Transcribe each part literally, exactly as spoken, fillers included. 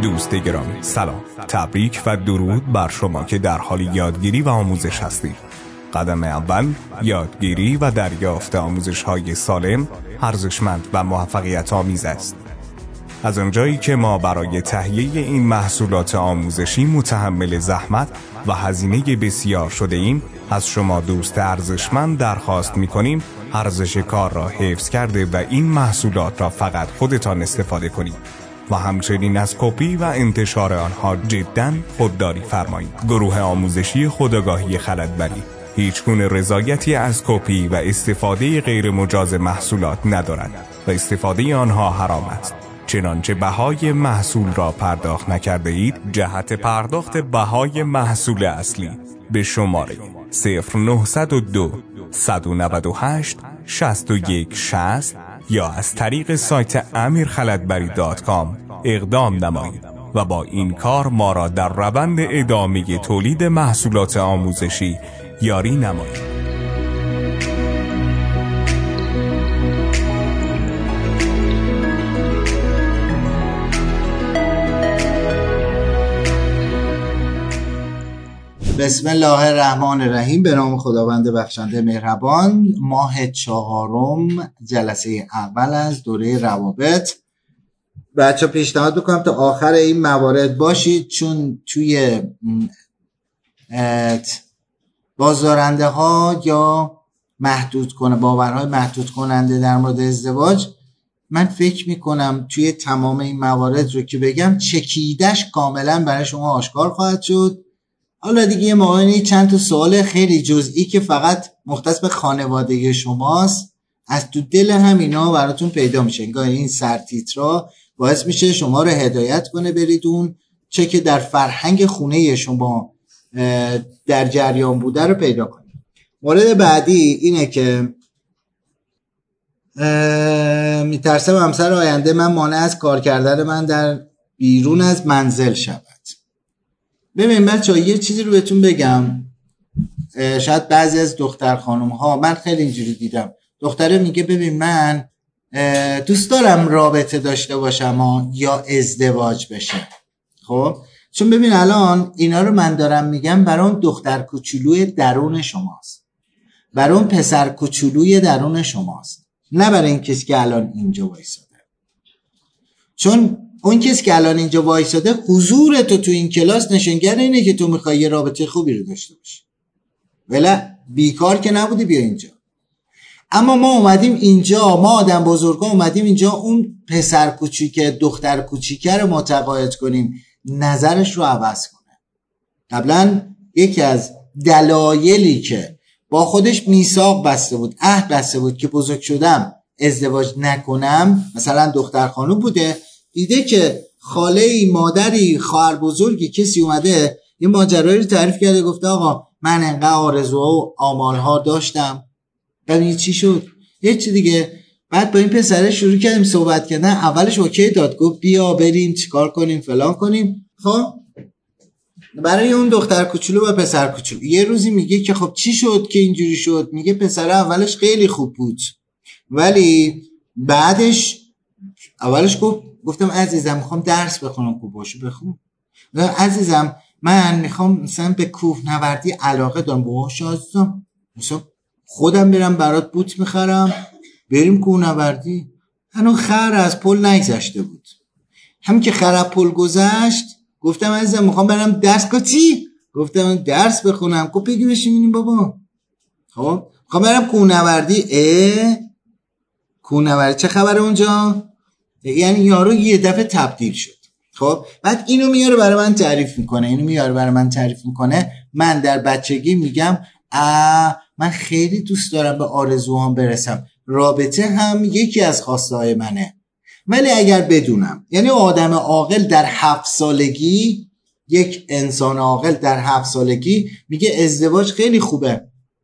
دوست گرامی، سلام، تبریک و درود بر شما که در حال یادگیری و آموزش هستید. قدم اول یادگیری و دریافت آموزش‌های سالم، ارزشمند و موفقیت آمیز است. از آنجایی که ما برای تهیه این محصولات آموزشی متحمل زحمت و هزینه بسیار شده ایم، از شما دوست ارزشمند درخواست می‌کنیم ارزش کار را حفظ کرده و این محصولات را فقط خودتان استفاده کنید و همچنین از کپی و انتشار آنها جداً خودداری فرمایید. گروه آموزشی خودآگاهی خلدبری هیچ گونه رضایتی از کپی و استفاده غیر مجاز محصولات ندارد و استفاده آنها حرام است. چنانچه بهای محصول را پرداخت نکرده اید، جهت پرداخت بهای محصول اصلی به شماره صفر نه صفر دو صد و نود و هشت شصت و یک شصت یا از طریق سایت امیر خلدبری دات کام اقدام نمایید و با این کار ما را در روند ادامه تولید محصولات آموزشی یاری نمایید. بسم الله الرحمن الرحیم. به نام خداوند بخشنده مهربان. ماه چهارم جلسه اول از دوره روابط. بچه پیشنهاد بکنم تا آخر این موارد باشید، چون توی بازدارنده ها یا محدود کنه باورهای محدود کننده در مورد ازدواج، من فکر میکنم توی تمام این موارد رو که بگم چکیدش کاملا برای شما آشکار خواهد شد. حالا دیگه موانعی چند تا سوال خیلی جزئی که فقط مختص به خانواده شماست از تو دل همینا براتون پیدا میشه. انگار این سرتیترا باعث میشه شما رو هدایت کنه برید اون چه که در فرهنگ خونه شما در جریان بوده رو پیدا کنید. مورد بعدی اینه که میترسم همسر آینده من مانع از کار کردن من در بیرون از منزل شود. ببین بچه‌ها یه چیزی رو بهتون بگم، شاید بعضی از دختر خانم ها، من خیلی اینجوری دیدم، دختره میگه ببین من دوست دارم رابطه داشته باشم یا ازدواج بشه. خب چون ببین الان اینا رو من دارم میگم برای اون دختر کوچولوی درون شماست، برای اون پسر کوچولوی درون شماست، نه برای این کسی که الان اینجا وایساده. چون اون کسی که الان اینجا وایساده حضور تو تو این کلاس نشانگر اینه که تو میخوای یه رابطه خوبی رو داشته باشی، ولی بیکار که نبودی بیا اینجا. اما ما اومدیم اینجا، ما آدم بزرگا اومدیم اینجا اون پسر کوچیکه دختر کوچیکه رو متقاعد کنیم نظرش رو عوض کنه. قبلا یکی از دلایلی که با خودش میثاق بسته بود، عهد بسته بود که بزرگ شدم ازدواج نکنم، مثلا دختر خانوم بوده، دیده که خاله ای، مادری، خواهر بزرگی کسی اومده یه ماجرایی رو تعریف کرده، گفته آقا من انقدر آرزوها و آمالها داشتم. ببین چی شد؟ یه چی دیگه. بعد با این پسره شروع کردیم صحبت کردن. اولش اوکی داد، گفت بیا بریم چیکار کنیم فلان کنیم. خب برای اون دختر کوچولو و پسر کوچولو یه روزی میگه که خب چی شد که اینجوری شد؟ میگه پسره اولش خیلی خوب بود ولی بعدش اولش گفت گفتم عزیزم میخوام درس بخونم. خوب باشه بخون. عزیزم من میخوام مثلا به کوهنوردی علاقه دارم. باشه عزیزم، مثلا خودم برم برات بوت میخرم بریم کوهنوردی. هنوز خر از پل نگذشته بود. همین که خر از پل گذشت گفتم عزیزم میخوام برم درس. چی؟ گفتم درس بخونم. گفت بگی بشینیم بابا. خب میخوام برم کوهنوردی. اه کوهنوردی چه خبره اونجا؟ یعنی یارو یه دفعه تبدیل شد. خب بعد اینو میاره برای من تعریف میکنه اینو میاره برای من تعریف میکنه من در بچگی میگم آ من خیلی دوست دارم به آرزوهام برسم، رابطه هم یکی از خواسته های منه. ولی اگر بدونم، یعنی آدم عاقل در هفت سالگی، یک انسان عاقل در هفت سالگی میگه ازدواج خیلی خوبه.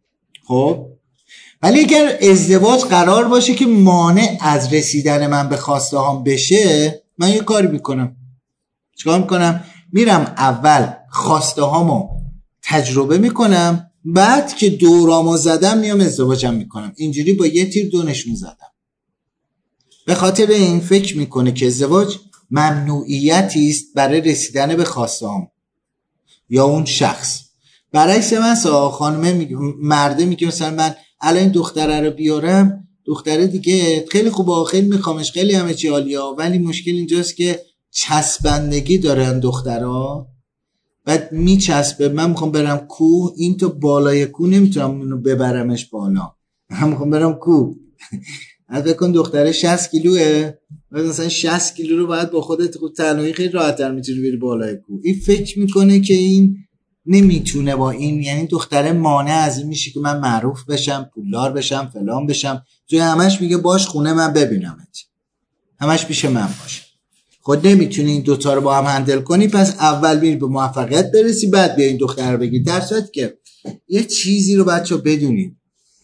خب ولی اگر ازدواج قرار باشه که مانع از رسیدن من به خواسته هام بشه، من یه کاری میکنم. چیکار میکنم؟ میرم اول خواسته هامو تجربه میکنم، بعد که دورامو زدم میام ازدواجم میکنم. اینجوری با یه تیر دو نشون زدم. به خاطر این فکر میکنه که ازدواج ممنوعیتی است برای رسیدن به خواسته‌ام یا اون شخص. برعکس مثلا خانمه میگه، مرده میگه مثلا من الان این دختره رو بیارم، دختره دیگه خیلی خوبه، خیلی میخوامش، خیلی همه چی عالیه، ولی مشکل اینجاست که چسبندگی دارن دخترها، بعد میچسبه. من میخوام برم کوه، این تو بالای کوه نمیتونم اونو ببرمش بالا، من میخوام برم کوه. از بکن دختره شصت کیلوه، مثلا شصت کیلو رو باید با خودت خود تنهایی خیلی راحت‌تر میتونی بری بالای کوه. این فکر میکنه که این نمیتونه با این، یعنی دختره مانع از این میشه که من معروف بشم، پولدار بشم، فلان بشم. توی همش میگه باش خونه من ببینمت، همش پیش من باش. خود نمیتونی این دوتا رو با هم هندل کنی، پس اول بری به موفقیت برسی، بعد بیا این دختر رو بگی. در صورتی که یه چیزی رو بچه بدونید،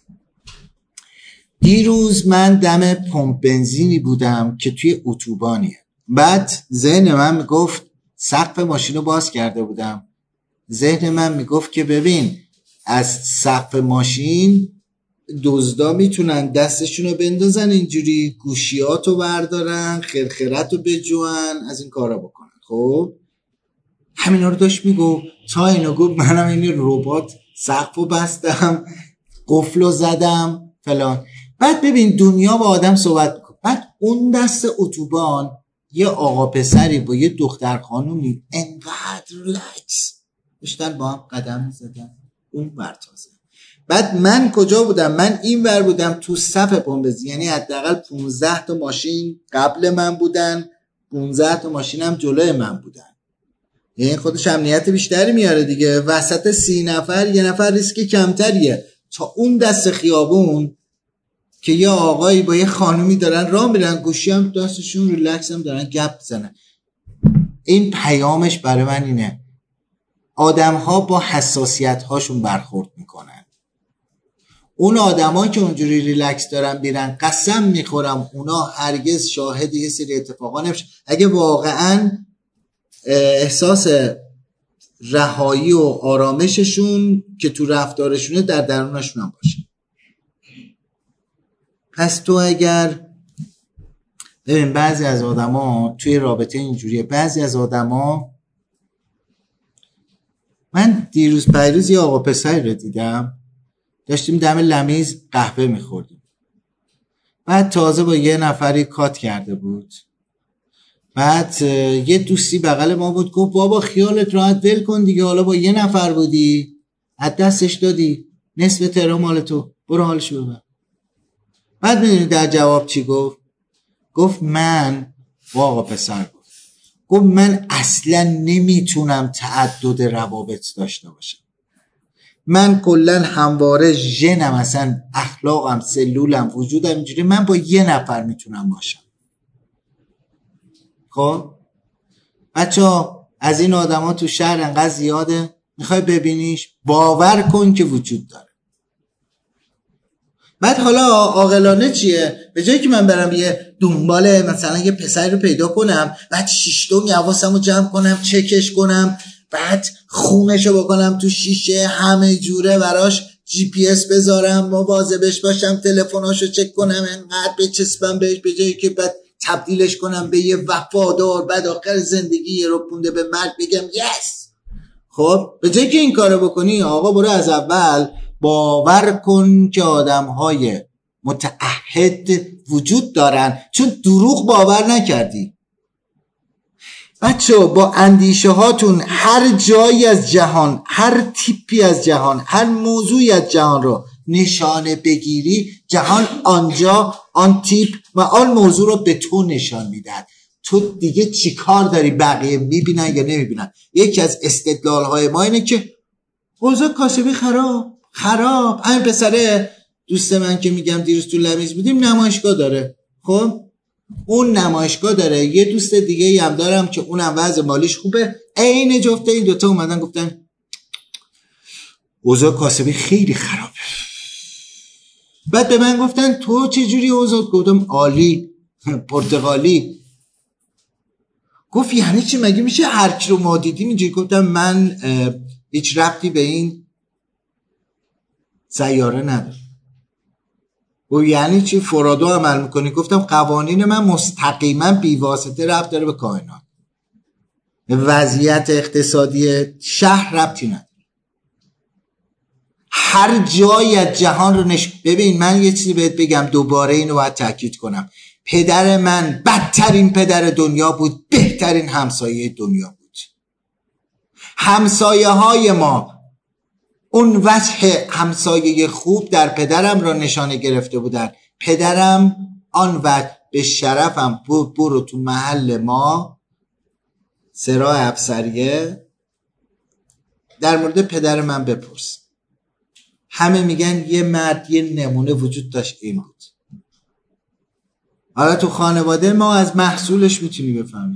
دیروز من دم پمپ بنزینی بودم که توی اتوبانیه، بعد ذهن من میگفت، سقف ماشین رو باز کرده بودم، ذهن من میگفت که ببین از سقف ماشین دزدا میتونن دستشون رو بندازن اینجوری، گوشیاتو بردارن، خرخرتو بجوان، از این کارا بکنن. خب همینا رو داشت میگو، تا اینو گفت منم این ربات سقفو بستم، قفلو زدم فلان. بعد ببین دنیا با آدم صحبت میکنه. بعد اون دست اتوبان یه آقا پسری با یه دختر خانومی انقدر ریلکس داشتن با هم قدم میزدن اون ورتازه. بعد من کجا بودم؟ من این ور بودم تو صف پمپ بنزین، یعنی حداقل پانزده تا ماشین قبل من بودن، پانزده تا ماشین هم جلوی من بودن، یعنی خودش امنیت بیشتری میاره دیگه. وسط سی نفر یه نفر ریسک کمتریه. تا اون دست خیابون که یه آقایی با یه خانومی دارن راه میرن، گوشی هم دستشون، ریلکس هم دارن گپ بزنن. این پیامش برای من اینه، آدم ها با حساسیت هاشون برخورد میکنن. اون آدم ها که اونجوری ریلکس دارن بیرن، قسم میخورم اونا هرگز شاهد یه سری اتفاقا نمیشه. اگه واقعا احساس رهایی و آرامششون که تو رفتارشونه در درونشون هم باشه. پس تو اگر ببین بعضی از آدم ها توی رابطه اینجوریه، بعضی از آدم ها، من دیروز پیروز یه آقا پسری رو دیدم، داشتیم دم لمیز قهوه میخوردیم، بعد تازه با یه نفری کات کرده بود، بعد یه دوستی بغل ما بود گفت بابا خیالت راحت، ول کن دیگه، حالا با یه نفر بودی از دستش دادی، نصف تهران مال تو، برو حالشو ببر. بعد میدونی در جواب چی گفت؟ گفت من با آقا پسر گفت گفت من اصلا نمیتونم تعدد روابط داشته باشم، من کلن همواره ژنم، اصلا اخلاقم، سلولم، وجودم اینجوری، من با یه نفر میتونم باشم. خب بچه ها از این آدم ها تو شهر انقدر زیاده، میخوای ببینیش باور کن که وجود داره. بعد حالا عاقلانه چیه؟ به جایی که من برم یه دنبال مثلا یه پسری رو پیدا کنم، بعد شیشتم حواسمو جمع کنم، چکش کنم، بعد خونشو بکنم تو شیشه، همه جوره براش جی پی اس بذارم، مواظبش باشم، تلفناشو چک کنم، انقدر بچسبم بهش، به جایی که بعد تبدیلش کنم به یه وفادار، بعد آخر زندگی یه رو پونده به مرگ بگم یس. خب به جایی که این کارو بکنی، آقا برو از اول باور کن که آدم‌های متعهد وجود دارن، چون دروغ باور نکردی. بچه با اندیشه هاتون هر جایی از جهان، هر تیپی از جهان، هر موضوعی از جهان رو نشانه بگیری، جهان آنجا آن تیپ و آن موضوع رو به تو نشان میدهد. تو دیگه چی کار داری بقیه میبینن یا نمیبینن؟ یکی از استدلال های ما اینه که اوضاع کاسبی خراب خراب. همین پسره دوست من که میگم دیروز تو لمیز بودیم نمایشگاه داره، خب اون نمایشگاه داره، یه دوست دیگه ای هم دارم که اونم وضع مالیش خوبه، عین جفته این دوتا اومدن گفتن اوضاع کاسبی خیلی خرابه. بعد به من گفتن تو چجوری اوضاع؟ گفتم عالی، پرتغالی. گفت یعنی چی؟ مگه میشه هر کی رو ما دیدیم اینجوری؟ گفتم من هیچ ربطی به این سیاره نداره. و یعنی چی فرادو عمل میکنی؟ گفتم قوانین من مستقیما بیواسطه ربط داره به کائنات، وضعیت اقتصادی شهر ربطی نداره. هر جایی از جهان رو نش... ببین من یه چیزی بهت بگم، دوباره اینو باید تاکید کنم، پدر من بدترین پدر دنیا بود، بهترین همسایه دنیا بود. همسایه های ما اون وجه همسایه خوب در پدرم را نشانه گرفته بودن. پدرم آن وجه به شرفم بود، برو تو محل ما سراح افسریه در مورد پدر من بپرس، همه میگن یه مرد یه نمونه وجود داشت، این بود. حالا تو خانواده ما از محصولش میتونی بفهمی.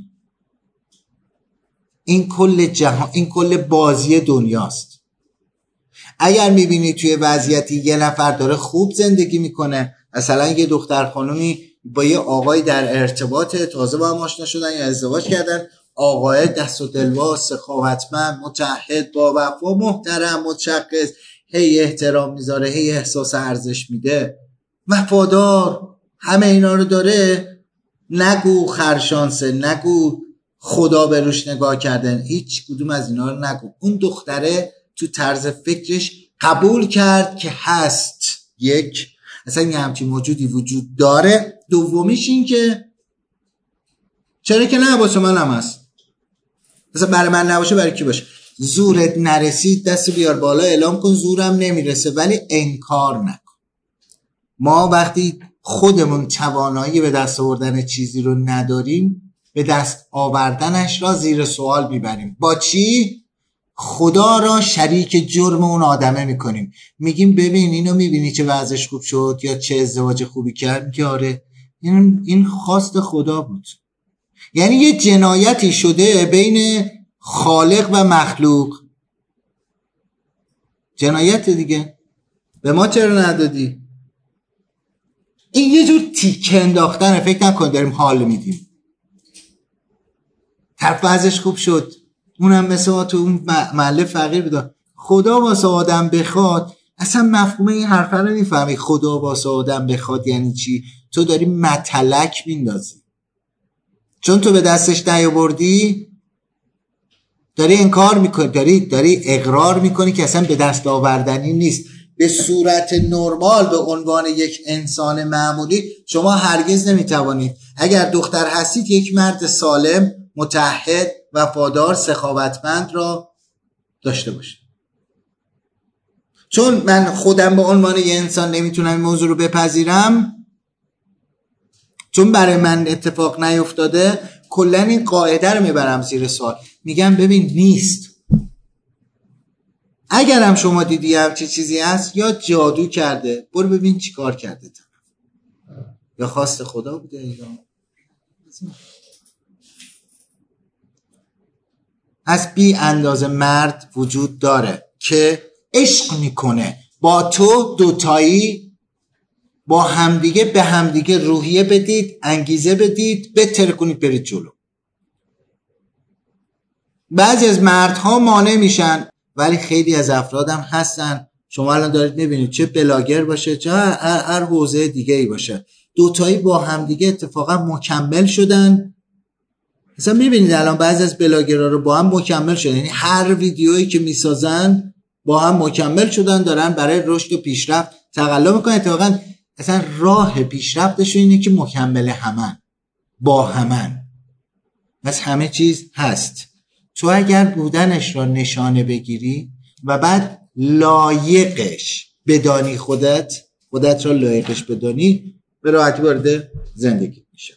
این کل جهان، این کل بازی دنیاست. اگر میبینی توی وضعیتی یه نفر داره خوب زندگی میکنه، مثلا یه دختر خانومی با یه آقای در ارتباط، تازه با هم آشنا شدن یا ازدواج کردن، آقای دست و دلواز، سخاوتمند، متعهد، با وفا، محترم، متشخص، هی احترام میذاره، هی احساس ارزش میده، وفادار، همه اینا رو داره، نگو خرشانسه، نگو خدا به روش نگاه کردن، هیچ کدوم از اینا رو نگو. اون دختره تو طرز فکرش قبول کرد که هست، یک، اصلا یه همچین موجودی وجود داره. دومیش این که چرا که نه، واسه من هم هست، مثلا برای من نباشه برای کی باشه؟ زورت نرسید دست بیار بالا اعلام کن زورم نمیرسه، ولی انکار نکن. ما وقتی خودمون توانایی به دست آوردن چیزی رو نداریم، به دست آوردنش را زیر سوال میبریم. با چی؟ خدا را شریک جرم اون آدمه میکنیم. میگیم ببین اینو میبینی چه وضعش خوب شد، یا چه ازدواج خوبی کرد، میگه آره این این خواست خدا بود. یعنی یه جنایتی شده بین خالق و مخلوق، جنایت دیگه، به ما چرا ندادی؟ این یه جور تیکه انداختنه. فکر نکن داریم حال میدیم. طرف وضعش خوب شد، اونم مثل ما تو اون محله فقیر بود. خدا واسه آدم بخواد، اصلا مفهوم این حرفا رو نمیفهمی. خدا واسه آدم بخواد یعنی چی؟ تو داری متلک میندازی، چون تو به دستش نیاوردی داری انکار میکنی، داری داری اقرار میکنی که اصلا به دست آوردنی نیست. به صورت نرمال به عنوان یک انسان معمولی شما هرگز نمیتوانید، اگر دختر هستید، یک مرد سالم، متعهد، وفادار، سخاوتمند را داشته باشید. چون من خودم به عنوان یک انسان نمیتونم این موضوع رو بپذیرم، چون برای من اتفاق نیفتاده، کلا این قاعده رو میبرم زیر سوال. میگم ببین نیست. اگرم شما دیدی همچی چیزی هست، یا جادو کرده، برو ببین چی کار کرده طرف، یا خواست خدا بوده، یا از بی اندازه مرد وجود داره که عشق میکنه با تو، دوتایی با همدیگه به همدیگه روحیه بدید، انگیزه بدید، بهتر کنید، برید جلو. بعضی از مردها مانع میشن، ولی خیلی از افراد هم هستن. شما الان دارید میبینید، چه بلاگر باشه، چه هر, هر حوزه دیگه ای باشه، دوتایی با همدیگه اتفاقا مکمل شدن. مثلا میبینید الان بعضی از بلاگرها رو با هم مکمل شدن، یعنی هر ویدیویی که میسازن با هم مکمل شدن، دارن برای رشد و پیشرفت تقلا میکنن. اتفاقا اصلا راه پیشرفتشون اینه که مکمل همن، با همن، پس همه چیز هست. تو اگر بودنش را نشانه بگیری و بعد لایقش بدانی، خودت خودت را لایقش بدانی، به راحتی وارد زندگی میشه.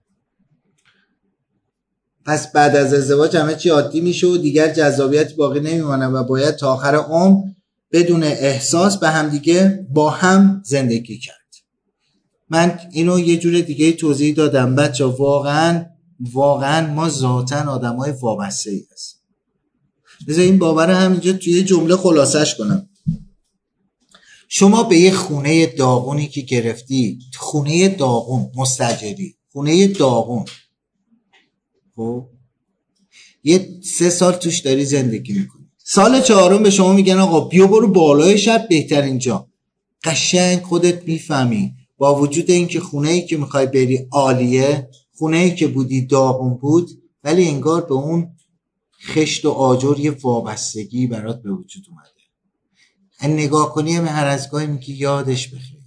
پس بعد از ازدواج همه چی عادی میشه و دیگر جذابیت باقی نمیمونه و باید تا آخر عمر بدون احساس به هم دیگه با هم زندگی کرد. من اینو یه جور دیگه توضیح دادم بچه. واقعا واقعا ما ذاتن آدم های وابسته ای هست. بذار این باور همینجا توی جمله خلاصش کنم. شما به یه خونه داغونی که گرفتی، خونه داغون، مستاجری، خونه داغون، خب یه سه سال توش داری زندگی میکنی، سال چهارم به شما میگن آقا بیا برو بالای شب بهترین جا. قشنگ خودت میفهمی با وجود اینکه خونه‌ای که میخوای بری عالیه، خونه‌ای که بودی داغون بود، ولی انگار به اون خشت و آجر یه وابستگی برات به وجود اومده. این نگاه کنی هر از گاهی میگی یادش بخیر.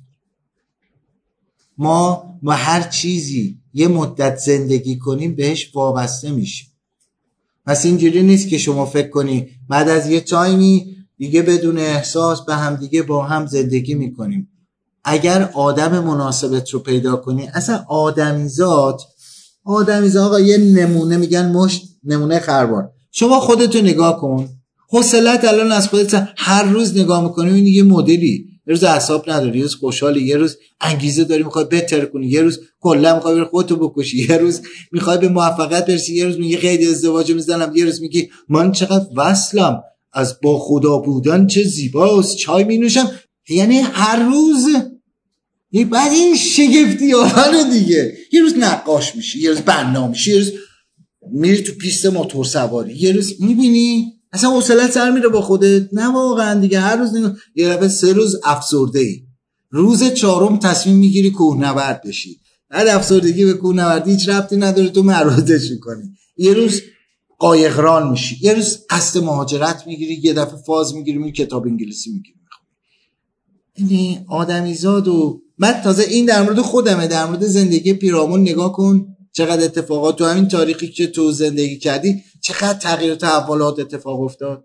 ما با هر چیزی یه مدت زندگی کنیم بهش وابسته میشیم. پس اینجوری نیست که شما فکر کنی بعد از یه تایمی دیگه بدون احساس به هم دیگه با هم زندگی میکنیم. اگر آدم مناسبت رو پیدا کنی، اصلا آدمیزاد آدمیزاد آقا یه نمونه میگن مشت نمونه خروار. شما خودتو نگاه کن، حوصله‌ات الان از خودت هر روز نگاه میکنی این یه مدلی، یه روز اعصاب نداری، یه روز خوشحالی، یه روز انگیزه داری میخوای بهتر کنی، یه روز کلا میخوای بری خودتو بکشی، یه روز میخوای به موفقیت برسی، یه روز میگی قید ازدواج میزنم، یه روز میگی من چقدر وصلم، از با خدا بودن چه زیباست، چای مینوشم. یعنی هر روز یه بعد این شگفتی آوره دیگه. یه روز نقاش میشی، یه روز بنا میشی، یه روز میری تو پیست موتور سواری، یه روز میبینی اصلا حوصله‌ات سر میره با خودت. نه واقعا دیگه هر روز نگاه. یه دفعه سه روز افسرده ای، روز چهارم تصمیم میگیری کوهنورد بشی. بعد افسردگی به کوهنوردی هیچ ربطی نداره، تو معرضش میکنی. یه روز قایقران میشی، یه روز قصد مهاجرت میگیری، یه دفعه فاز میگیری میری کتاب انگلیسی میگیری. یعنی آدمیزاد. و من تازه این در مورد خودمه، در مورد زندگی پیرامون نگاه کن چقدر اتفاقات تو همین تاریخی که تو زندگی کردی چقدر تغییر و تحولات اتفاق افتاد.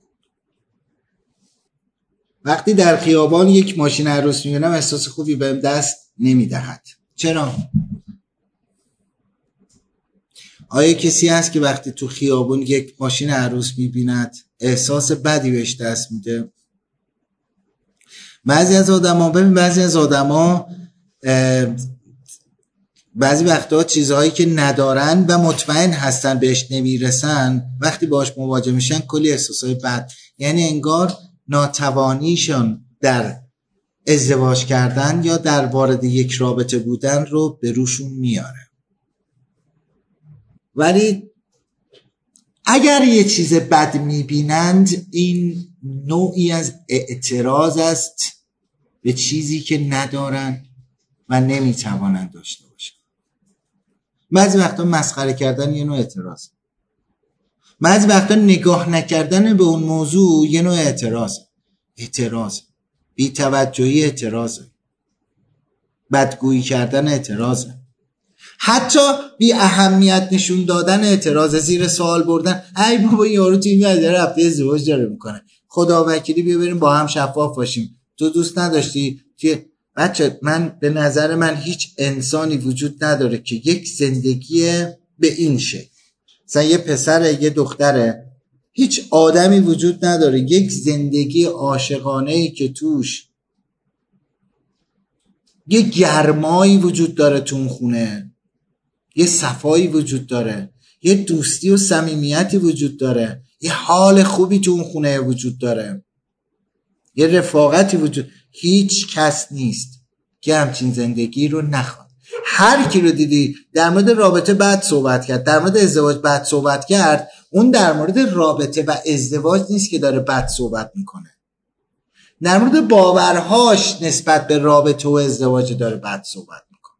وقتی در خیابان یک ماشین عروس میبینم احساس خوبی بهم دست نمیدهد. چرا؟ آیا کسی هست که وقتی تو خیابان یک ماشین عروس میبیند احساس بدی بهش دست میده؟ بعضی از آدما ببین بعضی از آدما بعضی وقتا چیزهایی که ندارن و مطمئن هستن بهش نمیرسن وقتی باش مواجه میشن کلی احساسای بد، یعنی انگار ناتوانیشون در ازدواج کردن یا در وارد یک رابطه بودن رو به روشون میاره. ولی اگر یه چیز بد میبینند این نوعی از اعتراض است به چیزی که ندارن و نمیتوانند داشته باشن. بعضی وقتا مسخره کردن یه نوع اعتراض، بعضی وقتا نگاه نکردن به اون موضوع یه نوع اعتراض. اعتراض بی توجهی اعتراض، بدگویی کردن اعتراض، حتی بی اهمیت نشون دادن اعتراض، زیر سوال بردن. ای بابا یارو تو این وضعیت رفته ازدواج داره میکنه، خدا وکیلی بیا بریم با هم شفاف باشیم. تو دوست نداشتی که بچه من به نظر من هیچ انسانی وجود نداره که یک زندگی به این شکل، مثلا یه پسره یه دختره، هیچ آدمی وجود نداره یک زندگی عاشقانه‌ای که توش یه گرمایی وجود داره، تو اون خونه یه صفایی وجود داره، یه دوستی و صمیمیتی وجود داره، یه حال خوبی تو اون خونه وجود داره، یه رفاقتی وجود. هیچ کس نیست که همچین زندگی رو نخواد. هر کی رو دیدی در مورد رابطه بد صحبت کرد، در مورد ازدواج بد صحبت کرد، اون در مورد رابطه و ازدواج نیست که داره بد صحبت میکنه، در مورد باورهاش نسبت به رابطه و ازدواج داره بد صحبت میکنه.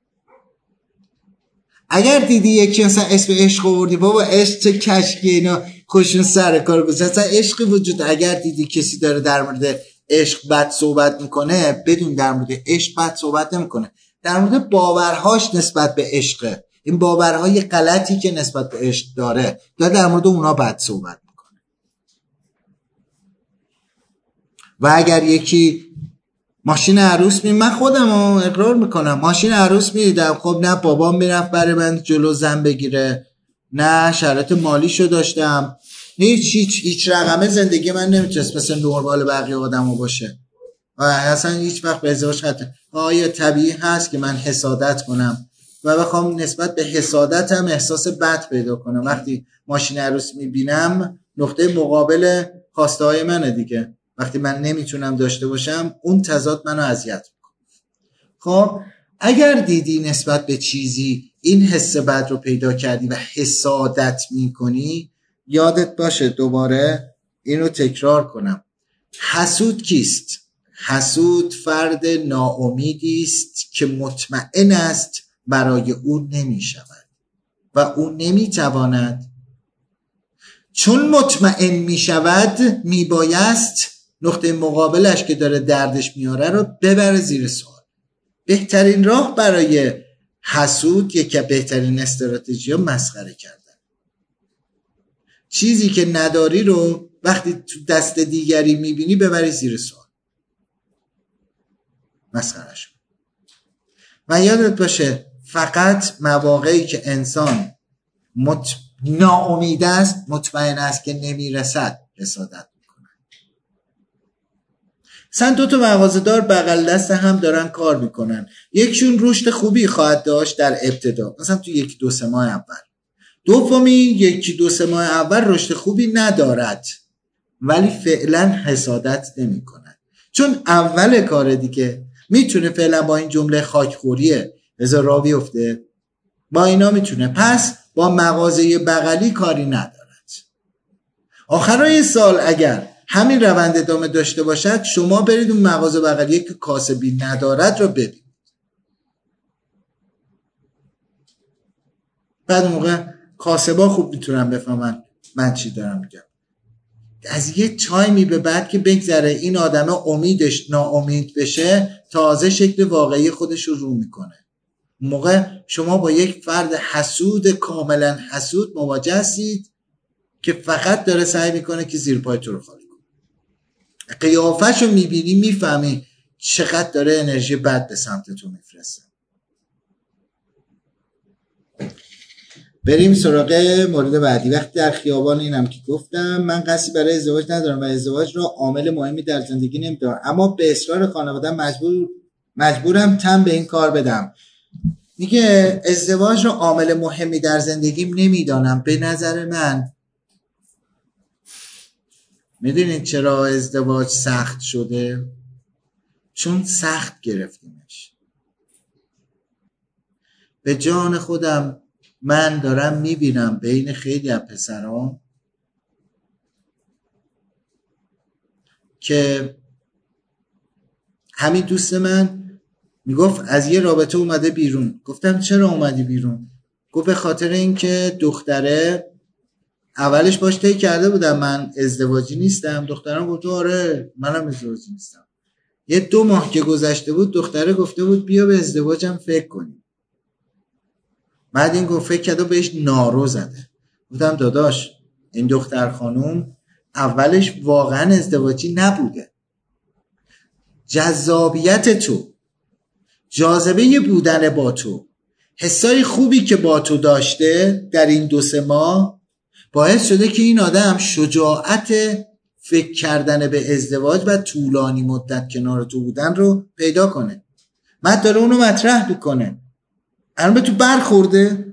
اگر دیدی یکی مثلا اسم عشق آوردی، بابا عشق چه کشکی، اینا خوشون سر کار گذاشت، اصلا عشقی وجود. اگر دیدی کسی داره در مورد عشق بد صحبت میکنه، بدون در مورد عشق بد صحبت نمیکنه، در مورد باورهاش نسبت به عشق، این باورهای غلطی که نسبت به عشق داره داره در مورد اونا بد صحبت میکنه. و اگر یکی ماشین عروس می، من خودم اقرار میکنم ماشین عروس میدیدم، خب نه بابام میرفت برای من جلو زن بگیره، نه شرایط مالیشو داشتم، هیچ هیچ هیچ رقمه زندگی من نمیتونست مثل نورمال بقیه آدمو باشه و اصلا هیچ وقت به ازدواج حتی آیا طبیعی هست که من حسادت کنم و بخوام نسبت به حسادتم احساس بد پیدا کنم. وقتی ماشین عروس میبینم نقطه مقابل خواسته های منه دیگه، وقتی من نمیتونم داشته باشم اون تضاد منو اذیت میکنه. خب اگر دیدی نسبت به چیزی این حس بد رو پیدا کردی و حسادت میکنی، یادت باشه دوباره اینو تکرار کنم، حسود کیست؟ حسود فرد ناامیدی است که مطمئن است برای او نمی شود و او نمی تواند. چون مطمئن می شود می بایست نقطه مقابلش که داره دردش میاره رو ببره زیر سوال. بهترین راه برای حسود، یکی از بهترین استراتژی ها مسخره کردن. چیزی که نداری رو وقتی تو دست دیگری میبینی ببری زیر سوال، مسخرهش. و یادت باشه فقط مواقعی که انسان مط... ناامید است، مطمئن است که نمیرسد، حسادت میکنه. مثلا دو تا مغازه‌دار بغل دست هم دارن کار میکنن، یکشون رشد خوبی خواهد داشت در ابتدا، مثلا تو یک دو سه ماه اول. دومی یکی دو سه ماه اول رشد خوبی ندارد ولی فعلا حسادت نمی کند، چون اول کار دیگه میتونه فعلا با این جمله خاکخوریه بذار راه بیفته، با اینا میتونه، پس با مغازه بغلی کاری ندارد. آخرای سال اگر همین روند ادامه داشته باشد، شما برید اون مغازه بغلی که کاسبی ندارد رو ببینید. بعد موقع کاسبا خوب میتونن بفهمن من چی دارم میگم. از یه تایمی به بعد که بگذره این آدم امیدش ناامید بشه، تازه شکل واقعی خودش رو رو میکنه. موقع شما با یک فرد حسود، کاملا حسود مواجه هستید که فقط داره سعی میکنه که زیر پای تو رو خالی کنه. قیافش رو میبینی میفهمی چقدر داره انرژی بد به سمت تو میفرسته. بریم سراغ مورد بعدی. وقتی در خیابان اینم که گفتم من قصدی برای ازدواج ندارم و ازدواج را عامل مهمی در زندگی نمیدونم، اما به اصرار خانواده مجبور مجبورم تن به این کار بدم. میگه ازدواج را عامل مهمی در زندگیم نمیدانم. به نظر من میدونید چرا ازدواج سخت شده؟ چون سخت گرفتیمش. به جان خودم من دارم میبینم بین خیلی از پسران که همین دوست من میگفت از یه رابطه اومده بیرون. گفتم چرا اومدی بیرون؟ گفت به خاطر اینکه دختره اولش باش طی کرده بودم من ازدواجی نیستم، دخترم گفت آره منم ازدواجی نیستم. یه دو ماه که گذشته بود دختره گفته بود بیا به ازدواجم فکر کنیم. بعد این گفت فکر کرده بهش نارو زده. گفتم داداش این دختر خانوم اولش واقعا ازدواجی نبوده. جذابیت تو، جاذبه بودن با تو، حسای خوبی که با تو داشته در این دو سه ماه باعث شده که این آدم شجاعت فکر کردن به ازدواج و طولانی مدت کنار تو بودن رو پیدا کنه. بعد داره اونو مطرح میکنه. الان به تو برخورده؟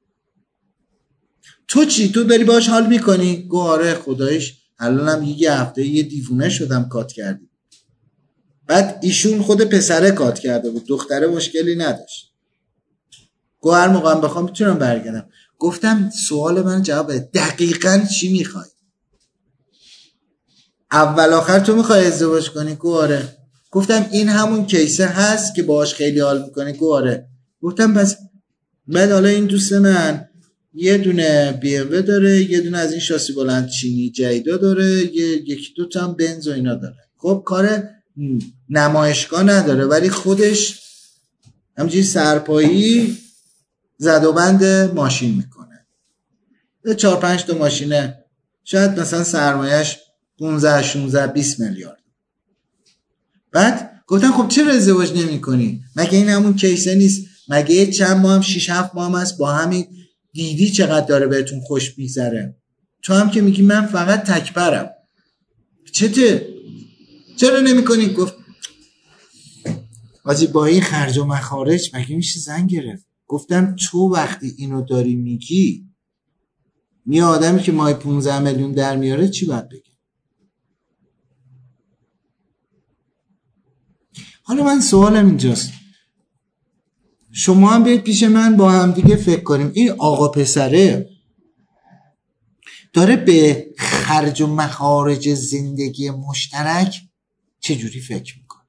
تو چی؟ تو داری باش حال میکنی؟ گو آره خدایش الانم یه هفته یه دیوونه شدم کات کردی. بعد ایشون خود پسره کات کرده بود، دختره مشکلی نداشت. گو هر موقع هم بخوام میتونم برگردم. گفتم سوال من جواب دقیقاً چی میخوای؟ اول آخر تو میخوای ازدواج کنی؟ گو آره. گفتم این همون کیسه هست که باهاش خیلی حال میکنی؟ گو آره. گفتم پس بعد حالا این دوست من یه دونه بی ام و داره، یه دونه از این شاسی بلند چینی جیدا داره، یه یکی دو تا هم بنز و اینا داره. خب کار نمایشگاه نداره ولی خودش همینجوری سرپایی زد و بند ماشین میکنه. چهار پنج تا ماشینه، شاید مثلا سرمایه‌اش پانزده شانزده بیست میلیارد. بعد گفتم خب چرا ازدواج نمی کنی؟ مگه این همون کیسه نیست؟ مگه چند ماه هم شیش هفت ماه هم هست با همین دیدی چقدر داره بهتون خوش میگذره؟ تو هم که میگی من فقط تکبرم. چته؟ چرا نمی کنی؟ گفت آجی با این خرج و مخارج مگه میشه زن گرفت؟ گفتم تو وقتی اینو داری میگی یه آدمی که مای پانزده میلیون در میاره چی باید بگی؟ حالا من سوالم اینجاست، شما هم بیاید پیش من با هم دیگه فکر کنیم این آقا پسره داره به خرج و مخارج زندگی مشترک چجوری فکر میکنه؟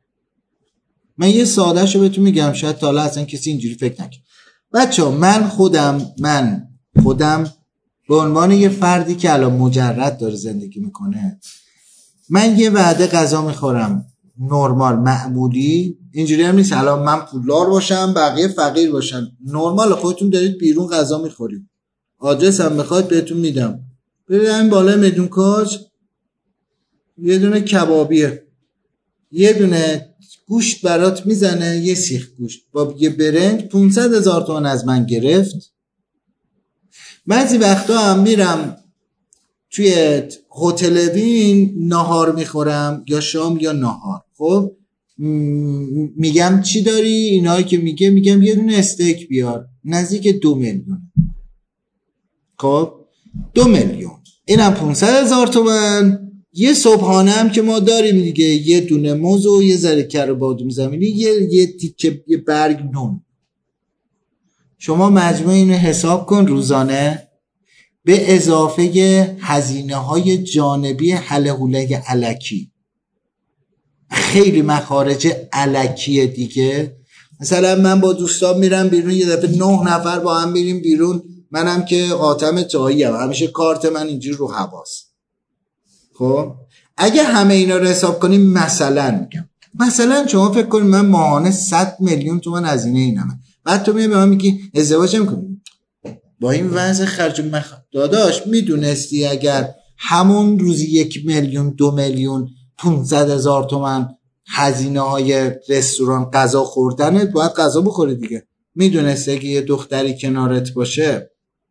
من یه ساده شو بهتون میگم، شاید تا حالا اصلا کسی اینجوری فکر نکنه. بچه‌ها من خودم من خودم به عنوان یه فردی که الان مجرد داره زندگی میکنه، من یه وعده غذا میخورم نرمال معمولی، اینجوری هم نیست الان من پولدار باشم بقیه فقیر باشن، نرمال خودتون دارید بیرون غذا میخورید، آدرس هم بخواید بهتون میدم، برید همین بالای میدون کاج یه دونه کبابیه، یه دونه گوشت برات میزنه، یه سیخ گوشت با یه برنج پانصد هزار تومان از من گرفت. بعضی وقتا هم میرم توی هتل بین ناهار میخورم، یا شام یا ناهار. خب میگم چی داری؟ اینایی که میگه میگم یه دونه استیک بیار، نزدیک دو میلیون. خب دو میلیون اینم پانصد هزار تومان. یه صبحانه هم که ما داریم دیگه، یه دونه موز و یه ذره کره بادوم زمینی، یه یه تیکه یه برگ نون. شما مجموع اینو حساب کن روزانه به اضافه هزینه های جانبی هله هوله الکی، خیلی مخارج الکیه دیگه. مثلا من با دوستان میرم بیرون، یه دفعه نه نفر با هم میریم بیرون، منم که خاتم تایی هم همیشه کارت من اینجوری رو حواس. خب اگه همه اینا رو حساب کنیم، مثلا میگم مثلا شما فکر کنید من ماهانه صد میلیون تومان هزینه اینمه، بعد تو میای به من میگی ازدواج میکنی با این وضع خرج مخ... داداش میدونستی اگر همون روزی یک میلیون دو میلیون پونصد هزار تومان هزینه های رستوران غذا خوردنت، باید غذا بخوری دیگه. میدونستی اگه یه دختری کنارت باشه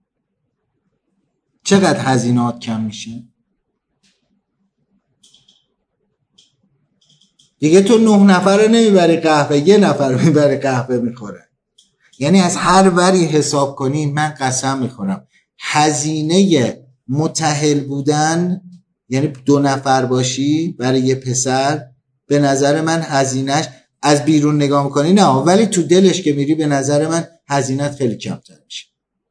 چقدر هزینهات کم میشه دیگه؟ تو نه نفر رو نمیبری قهوه، یه نفر رو میبری قهوه میخوره. یعنی از هر وری حساب کنی، من قسم میخورم هزینه متأهل بودن، یعنی دو نفر باشی برای یه پسر، به نظر من هزینهش از بیرون نگاه میکنی نه، ولی تو دلش که میری به نظر من هزینهت خیلی کمتر میشه،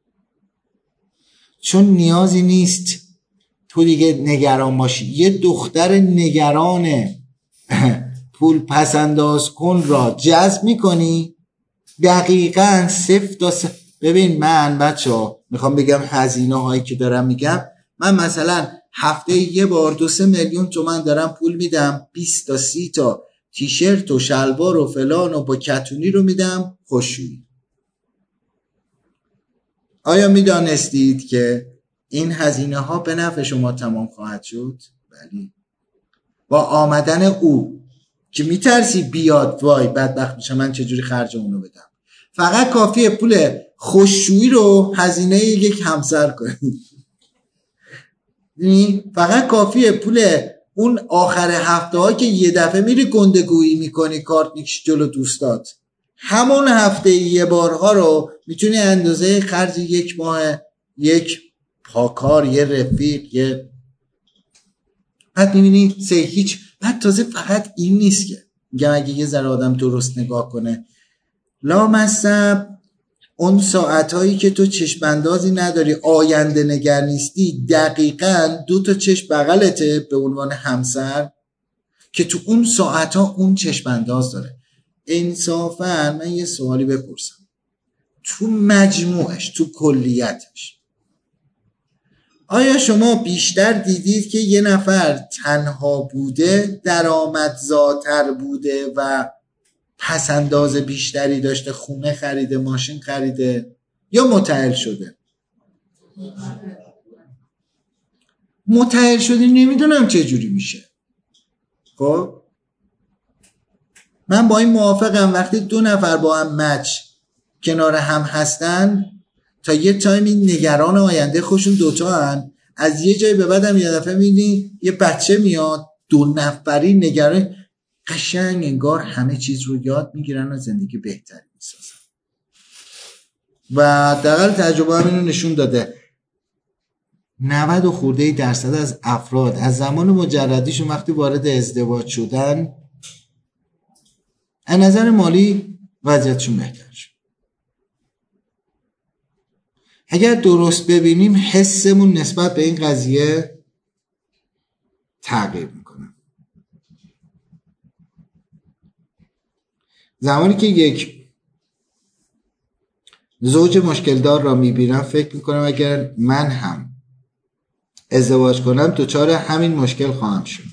چون نیازی نیست تو دیگه نگران باشی. یه دختر نگران پول پسنداز کن را جذب میکنی، دقیقاً صفر تا صفر. ببین من بچه ها میخوام بگم هزینه هایی که دارم میگم، من مثلا هفته یه بار دو سه میلیون تومان دارم پول میدم، بیست تا سی تا تیشرت و شلوار و فلان و با کتونی رو میدم خوشویی. آیا میدانستید که این هزینه ها به نفع شما تمام خواهد شد؟ بلی. با آمدن او که میترسی بیاد وای بدبخت میشه من چجوری خرج اونو بدم، فقط کافیه پول خوشویی رو هزینه یک همسر کنی، فقط کافیه پول اون آخر هفته ها که یه دفعه میری گندگویی میکنی کارت میکشی جلو دوستات، همون هفته یه بارها رو میتونی اندازه خرج یک ماه یک پاکار، یه رفیق، یه بعد میبینی سه هیچ. بعد تازه فقط این نیست که میگم اگه یه ذره آدم درست نگاه کنه، لامصب اون ساعتهایی که تو چشم اندازی نداری، آینده نگر نیستی، دقیقاً دو تا چشم بغلته به عنوان همسر که تو اون ساعتها اون چشم انداز داره. انصافاً من یه سوالی بپرسم، تو مجموعش تو کلیتش آیا شما بیشتر دیدید که یه نفر تنها بوده درآمدزاتر بوده و پسنداز بیشتری داشته، خونه خریده، ماشین خریده، یا متأهل شده؟ متأهل شده نمیدونم چه جوری میشه. خب من با این موافقم وقتی دو نفر با هم مچ کنار هم هستن تا یه تایمی نگران آینده خوشون دوتا هن، از یه جایی به بعد هم یه دفعه میدین یه بچه میاد دو نفری نگران، قشنگ انگار همه چیز رو یاد میگیرن و زندگی بهتری میسازن. و دقیقا تجربه هم اینو نشون داده نود و خورده درصد از افراد از زمان مجردیشون وقتی وارد ازدواج شدن از نظر مالی وضعیتشون بهتر شد. اگر درست ببینیم حسمون نسبت به این قضیه تغییر میکنه. زمانی که یک زوج مشکل دار را میبینم فکر میکنم اگر من هم ازدواج کنم دچار همین مشکل خواهم شد.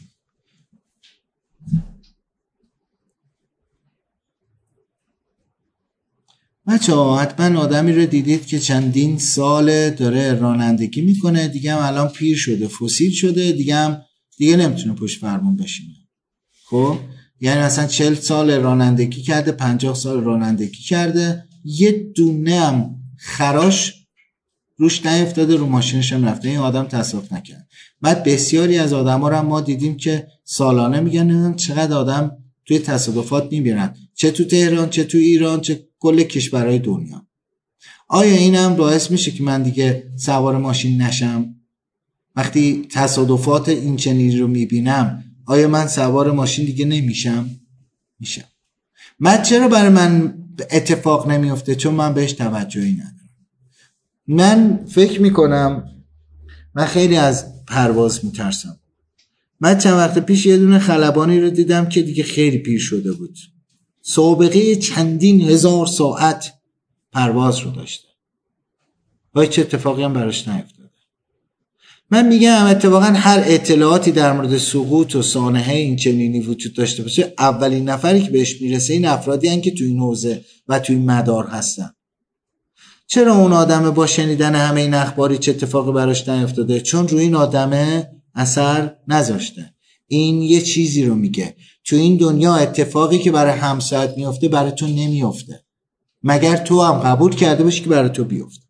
بچه ها حتما آدمی رو دیدید که چندین سال داره رانندگی میکنه، دیگه هم الان پیر شده، فسیل شده، دیگه هم دیگه نمیتونه پشت فرمون بشینه. خب یعنی مثلا چهل سال رانندگی کرده، پنجاه سال رانندگی کرده، یه دونه هم خراش روش نیفتاده، رو ماشینش هم رفته، این آدم تصادف نکرد. بعد بسیاری از آدم ها رو ما دیدیم که سالانه میگن چقدر آدم توی تصادفات میبینن، چه تو تهران، چه تو ایران، چه کل کشورهای دنیا. آیا این هم باعث میشه که من دیگه سوار ماشین نشم؟ وقتی تصادفات این چنینی رو میبینم آیا من سوار ماشین دیگه نمیشم؟ میشم. من چرا برای من اتفاق نمیفته؟ چون من بهش توجهی ندارم. من فکر میکنم من خیلی از پرواز میترسم. من چند وقت پیش یه دونه خلبانی رو دیدم که دیگه خیلی پیر شده بود، سابقه چندین هزار ساعت پرواز رو داشته و هیچ اتفاقی هم براش نیفتاده. من میگم اتفاقا هر اطلاعاتی در مورد سقوط و سانحه این چنینی وجود داشته باشه، اولین نفری که بهش میرسه این افرادی هستن که توی این حوزه و توی این مدار هستن. چرا اون آدم با شنیدن همه این اخباری چه اتفاقی براش نیفتاده؟ چون روی این آدم اثر نذاشته. این یه چیزی رو میگه، تو این دنیا اتفاقی که برای همسایت میفته برای تو نمیفته مگر تو هم قبول کرده باشی که برای تو بیفته.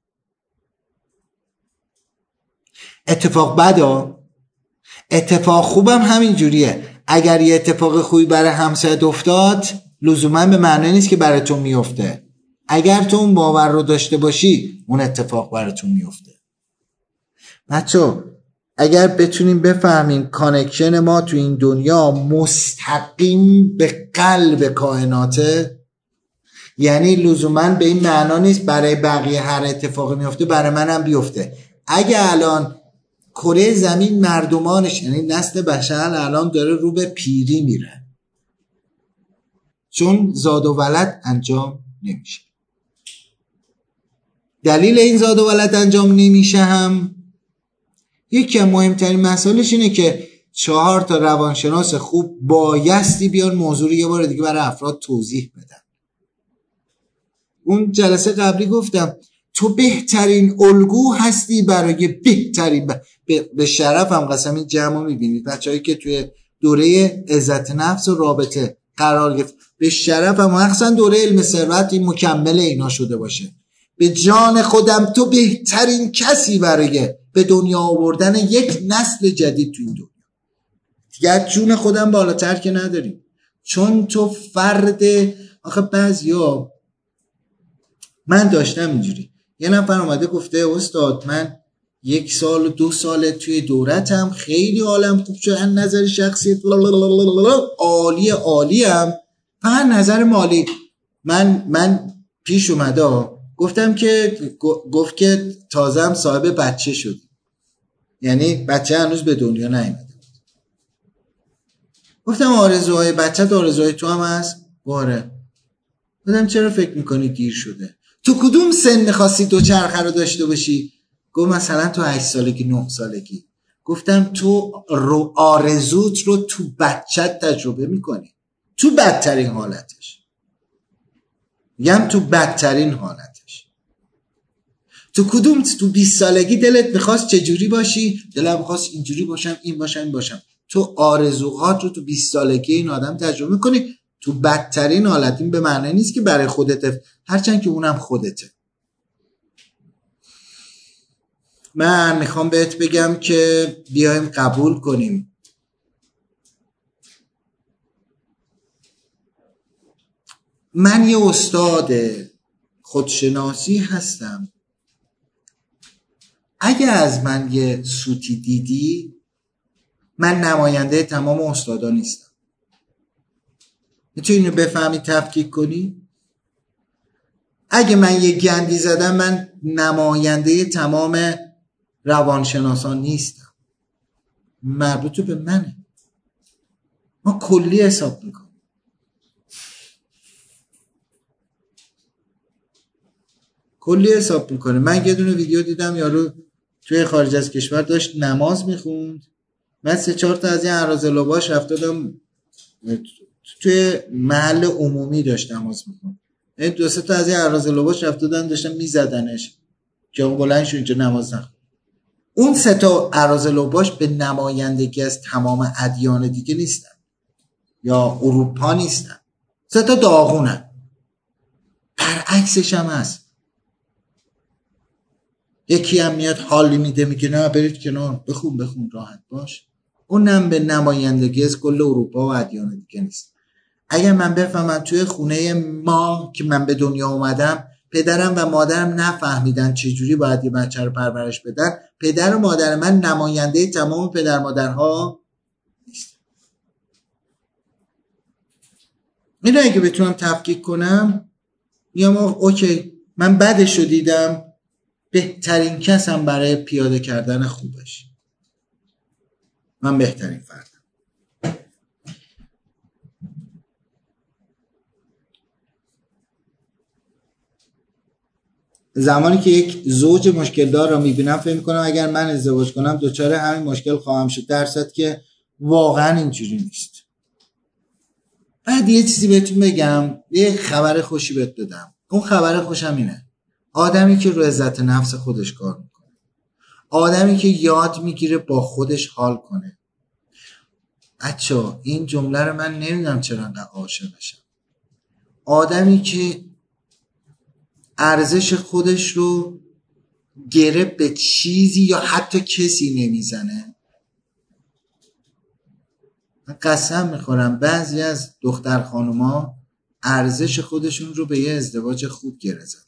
اتفاق بدا، اتفاق خوبم همین جوریه. اگر یه اتفاق خوبی برای همسایت افتاد لزوما به معنی نیست که برای تو میفته. اگر تو اون باور رو داشته باشی اون اتفاق برای تو میفته. بچه اگر بتونیم بفهمیم کانکشن ما تو این دنیا مستقیم به قلب کائناته، یعنی لزوما به این معنا نیست برای بقیه هر اتفاقی میفته برای منم بیفته. اگه الان کره زمین مردمانش یعنی نسل بشر الان داره رو به پیری میره چون زاد و ولد انجام نمیشه. دلیل این زاد و ولد انجام نمیشه هم یکی از مهمترین مسائلش اینه که چهار تا روانشناس خوب بایستی بیان موضوع رو یه بار دیگه برای افراد توضیح بدن. اون جلسه قبلی گفتم تو بهترین الگو هستی برای بهترین ب... به شرف هم قسم این جمع رو میبینید بچه‌هایی که توی دوره عزت نفس و رابطه قرار گرفت، به شرف هم مخصوصا دوره علم ثروت این مکمل اینا شده باشه. به جان خودم تو بهترین کسی برای به دنیا آوردن یک نسل جدید تو این دنیا. دیگه جون خودم بالاتر که نداریم، چون تو فرد. آخه بعضیا من داشتم اینجوری، یه نفر اومده گفته استاد من یک سال و دو سال توی دورتم خیلی حالم خوب شد، از نظر شخصیت عالی عالی هم فقط نظر مالی. من من پیش اومده گفتم که گفت که تازه هم صاحب بچه شد، یعنی بچه هنوز به دنیا نیامده. گفتم آرزوهای بچه آرزوهای تو هم هست؟ باره. گفتم چرا فکر میکنی دیر شده؟ تو کدوم سن میخواستی دوچرخه رو داشته باشی؟ گفت مثلا تو هشت سالگی نه سالگی. گفتم تو رو آرزوت رو تو بچت تجربه میکنی، تو بدترین حالتش. میگم تو بدترین حالتش. تو کدوم تو بیست سالگی دلت میخواست چجوری باشی؟ دلم میخواست اینجوری باشم، این باشم، این باشم. تو آرزوهات رو تو بیست سالگی این آدم تجربه میکنی تو بدترین حالت. این به معنی نیست که برای خودته، هرچند که اونم خودته. من میخوام بهت بگم که بیایم قبول کنیم من یه استاد خودشناسی هستم. اگه از من یه سوتی دیدی، من نماینده تمام استادا نیستم. میتونی اینو بفهمی، تفکیک کنی؟ اگه من یه گندی زدم، من نماینده تمام روانشناسان نیستم. مربوط به منه. ما کلی حساب میکنیم. کلی حساب میکنه. من یه دونه ویدیو دیدم یارو توی خارج از کشور داشت نماز میخوند، من سه چهار تا از این اراذلوباش رفته دادم توی محل عمومی داشت نماز میخوند، این دو سه تا از این اراذلوباش رفته دادن داشتن میزدنش که اون بلند شو اینجا نماز نخون. اون سه تا اراذلوباش به نمایندگی از تمام ادیان دیگه نیستن یا اروپا نیستن، سه تا داغونن. برعکسش هم هست، یکی هم میاد حالی میده میگه نه برید کنار بخون بخون راحت باش، اونم به نمایندگی از کل اروپا و ادیان دیگه نیست. اگر من بفهمم توی خونه ما که من به دنیا اومدم پدرم و مادرم نفهمیدن چجوری باید یه بچه رو پرورش بدن، پدر و مادر من نماینده تمام پدر مادرها نیست. این اگه بتونم تفکیک کنم میام اوکی من بدش رو دیدم، بهترین کسم برای پیاده کردن خوبش، من بهترین فردم. زمانی که یک زوج مشکل دار را میبینم فکر میکنم اگر من ازدواج کنم دوچاره همین مشکل خواهم شد، درصد که واقعا اینجوری نیست. بعد یه چیزی بهتون بگم، یه خبر خوشی بهت بدم. اون خبر خوشم اینه، آدمی که رو عزت نفس خودش کار میکنه، آدمی که یاد میگیره با خودش حال کنه. بچه این جمله رو من نمیدونم چرا انقدر عاشقشم، آدمی که ارزش خودش رو گره به چیزی یا حتی کسی نمیزنه. من قسم میخورم بعضی از دختر خانوما ارزش خودشون رو به یه ازدواج خوب گره زدن.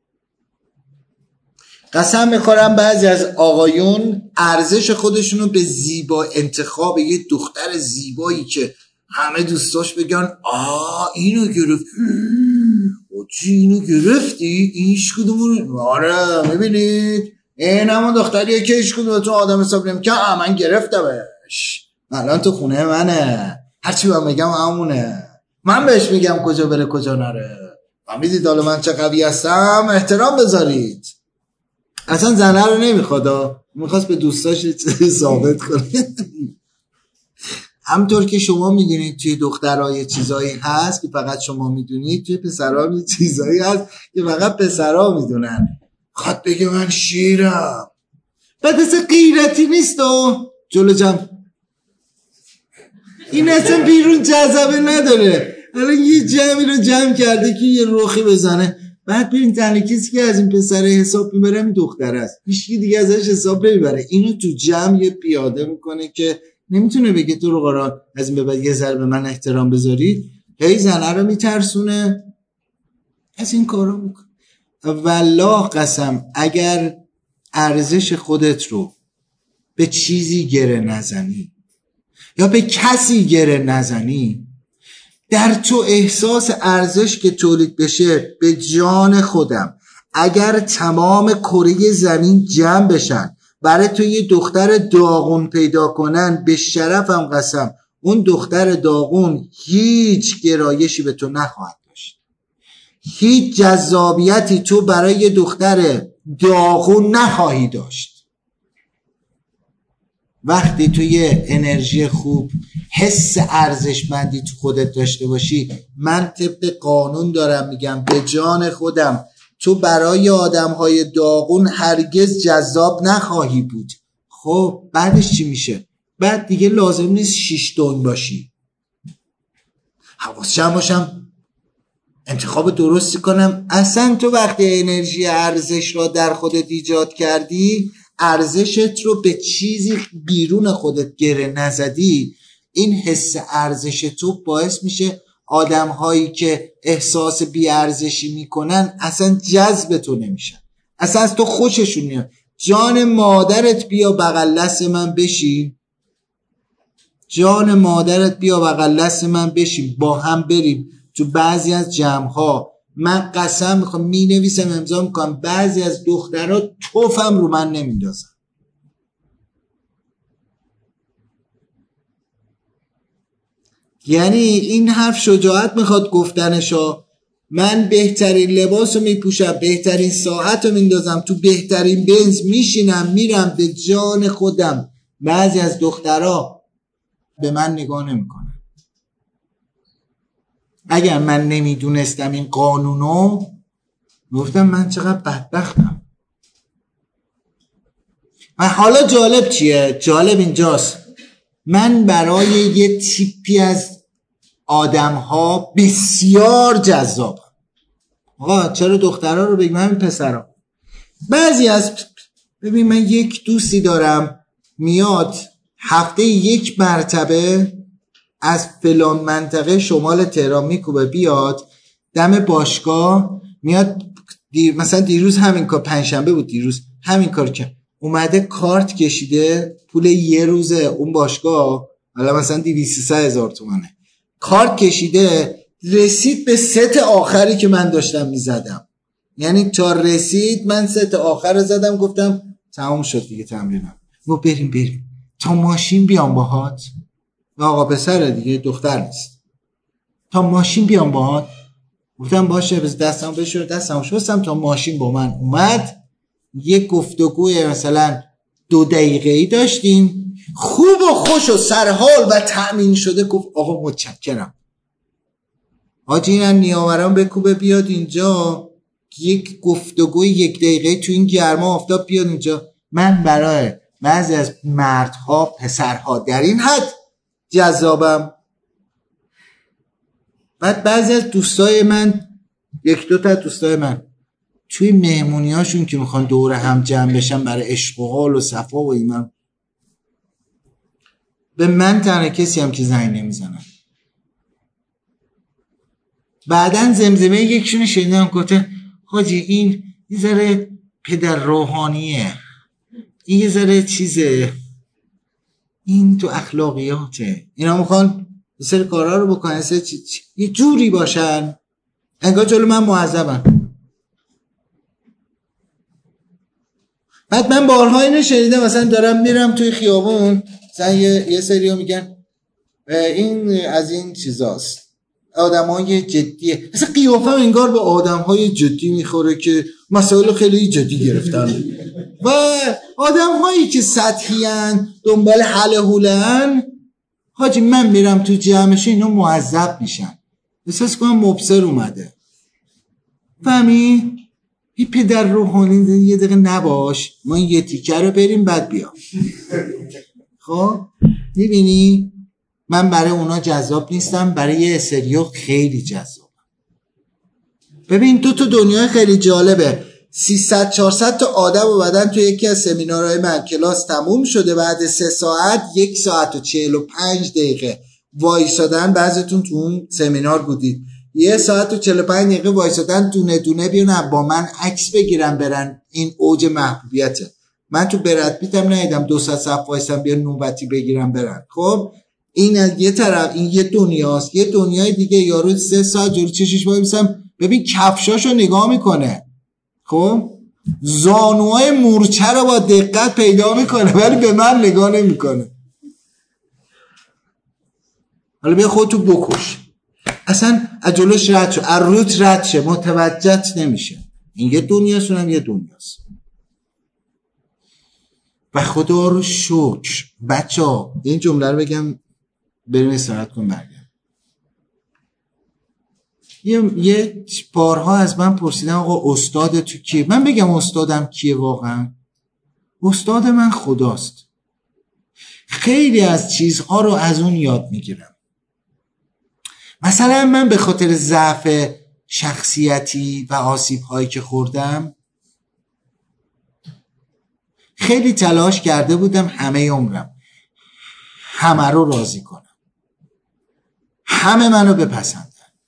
قسم میخورم بعضی از آقایون ارزش خودشون رو به زیبا انتخاب یه دختر زیبایی که همه دوستاش بگن آه اینو گرفت، چی اینو گرفتی؟ این ایش کدومون؟ آره میبینید این همون دختریه که ایش کدومتون آدم حساب نمیکنه، من گرفتمش الان تو خونه منه، هرچی من میگم همونه، من بهش میگم کجا بره کجا نره. فهمیدید حالا من چه قوی هستم؟ احترام بذارید. اصلا زنه رو نمیخواد، میخواست به دوستاش ثابت کنه. همطور که شما میدونید توی دخترها یه چیزایی هست که فقط شما میدونید، توی پسرها یه چیزایی هست که فقط پسرها میدونن. خواهد بگه من شیرم، بعد اصلا غیرتی نیست و جلو جمع این اصلا بیرون جذبه نداره. الان یه جمعی رو جمع کرده که یه روخی بزنه، بعد ببین تنها کسی که از این پسره حساب میبره این دختر است، هیچکی دیگه ازش حساب نمیبره. اینو تو جمع یه پیاده میکنه که نمیتونه بگه تو رو قرار از این به بعد یه ذره به من احترام بذارید. هی زنه رو میترسونه، از این کارا میکنه. والله قسم اگر ارزش خودت رو به چیزی گره نزنی یا به کسی گره نزنی، در تو احساس ارزش که تولید بشه به جان خودم، اگر تمام کره زمین جمع بشن برای تو یه دختر داغون پیدا کنن، به شرفم قسم اون دختر داغون هیچ گرایشی به تو نخواهد داشت، هیچ جذابیتی تو برای یه دختر داغون نخواهی داشت. وقتی تو یه انرژی خوب، حس ارزشمندی تو خودت داشته باشی، من طبق قانون دارم میگم به جان خودم تو برای آدمهای داغون هرگز جذاب نخواهی بود. خب بعدش چی میشه؟ بعد دیگه لازم نیست شیش تن باشی. حواسم باشم انتخاب درستی کنم. اصلا تو وقتی انرژی ارزش را در خودت ایجاد کردی، ارزشت رو به چیزی بیرون خودت گره نزدی، این حس ارزش تو باعث میشه آدم هایی که احساس بیارزشی میکنن اصلا جذب تو نمیشن، اصلا از تو خوششون میاد. جان مادرت بیا بغل دست من بشین، جان مادرت بیا بغل دست من بشین، با هم بریم تو بعضی از جمع ها. من قسم میخوام می نویسم امضا میکنم بعضی از دخترها توفم رو من نمیندازن. یعنی این حرف شجاعت میخواد گفتنشا، من بهترین لباس رو میپوشم، بهترین ساعت رو میندازم تو، بهترین بنز میشینم میرم به جان خودم. بعضی از دخترها به من نگاه نمیکنن. اگر من نمیدونستم این قانونو گفتم من چقدر بدبختم. و حالا جالب چیه؟ جالب اینجاست من برای یه تیپی از آدم ها بسیار جذابم. آقا چرا دخترها رو بگم همین پسرها؟ بعضی از ببین من یک دوستی دارم میاد هفته یک مرتبه از فلان منطقه شمال تهران میکوبه بیاد دم باشگاه میاد دیر مثلا دیروز همین کار پنجشنبه بود دیروز همین کار کرد اومده کارت کشیده پول یه روز اون باشگاه حالا مثلا دویست سه هزار تومانه کارت کشیده رسید به ست آخری که من داشتم میزدم یعنی تا رسید من ست آخر رو زدم گفتم تمام شد دیگه تمرینم و بریم بریم تا ماشین بیام باهات آقا پسره دیگه دختر نیست تا ماشین بیام باهات گفتم باشه بز دستم بشور دستم شستم تا ماشین با من اومد یک گفتگوی مثلا دو دقیقه‌ای داشتیم خوب و خوش و سرحال و تأمین شده گفت آقا متشکرم حاجی این نیاوران بکوبه بیاد اینجا یک گفتگوی یک دقیقه تو این گرما آفتاب بیاد اینجا من برای بعضی از مردها پسرها در این حد جذابم. بعد بعضی از دوستای من یک دو تا دوستای من توی مهمونی هاشون که میخوان دور هم جمع بشن برای عشق و حال و صفا و ایمان به من تنها کسی هم که زنگ نمیزنم. بعدن زمزمه یکشون شنیدم گفته حاجی این یه ذره پدر روحانیه این یه ذره چیزه این تو اخلاقیاته اینا میخوان یه سری کارها رو بکنن سری چی چی. یه جوری باشن انگار جلو من معذبن. بعد من بارها اینو شنیدم مثلا دارم میرم توی خیابون مثلا یه, یه سری ها میگن این از این چیزاست آدم های جدیه مثلا قیافه انگار به آدم های جدی میخوره که مسائل خیلی جدی گرفتن و آدم هایی که سطحی هن دنبال حل هولن حاجی من میرم تو جمعش اینا معذب میشن احساس کنم مبصر اومده فهمی؟ این پدر روحانی یه دقیقه نباش ما این یه تیکه رو بریم بعد بیام خب میبینی من برای اونا جذاب نیستم برای یه سریو خیلی جذابم. ببین دو تا دنیای خیلی جالبه سیصد چهارصد تا آدم اومدن تو یکی از سمینارهای من کلاس تموم شده بعد سه ساعت یک ساعت و چهل و پنج دقیقه وایسادن بعضیتون تو اون سمینار بودید یه ساعت و چهل و پنج دقیقه وایسادن دونه دونه بیان با من عکس بگیرن برن این اوج محبوبیته. من تو برد پیتم ندیدم دو ساعت صف وایسن بیان نوبتی بگیرن برن. خب این از یه طرف این یه دنیاست یه دنیای دیگه یارو سه ساعت جلوی چشش وای میسم ببین کفشاشو نگاه میکنه خب زانوهای مورچه رو با دقت پیدا میکنه ولی به من نگاه نمیکنه. حالا بیا خودتو بکش اصلا از جلوش رد شو از روت رد شه متوجهت نمیشه. این یه دنیاست اونم یه دنیاست و خدا رو شکر. بچه ها این جمله رو بگم بریم استراحت کن برگرد. یه, یه بارها از من پرسیدن آقا استاد تو کیه؟ من بگم استادم کیه واقعا؟ استاد من خداست. خیلی از چیزها رو از اون یاد میگیرم. مثلا من به خاطر ضعف شخصیتی و آسیب هایی که خوردم خیلی تلاش کرده بودم همه عمرم همه رو راضی کنم همه منو بپسندن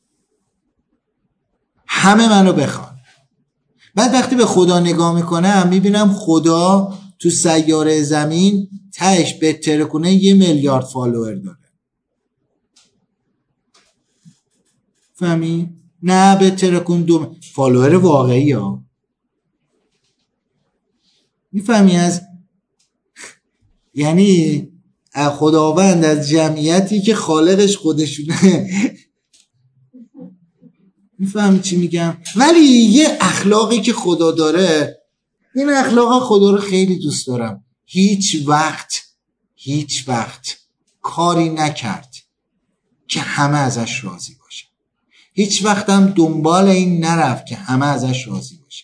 همه منو بخوان. بعد وقتی به خدا نگاه میکنم میبینم خدا تو سیاره زمین تهش به ترکونه یه میلیارد فالوور داره. فهمی؟ نه به ترکون دو فالوور واقعی ها. میفهمی از یعنی خداوند از جمعیتی که خالقش خودشونه میفهمی چی میگم؟ ولی یه اخلاقی که خدا داره، این اخلاق خدا رو خیلی دوست دارم. هیچ وقت هیچ وقت کاری نکرد که همه ازش راضی باشه. هیچ وقت هم دنبال این نرفت که همه ازش راضی باشه.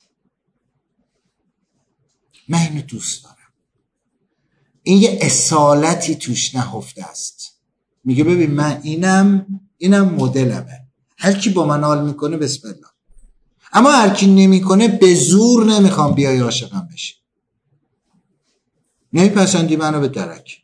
من اینو دوست دارم. این یه اصالتی توش نهفته است. میگه ببین من اینم اینم مدلمه، هر کی با من حال میکنه بسم الله، اما هر کی نمیکنه به زور نمیخوام بیای عاشقم بشی. نمیپسندی منو به درک.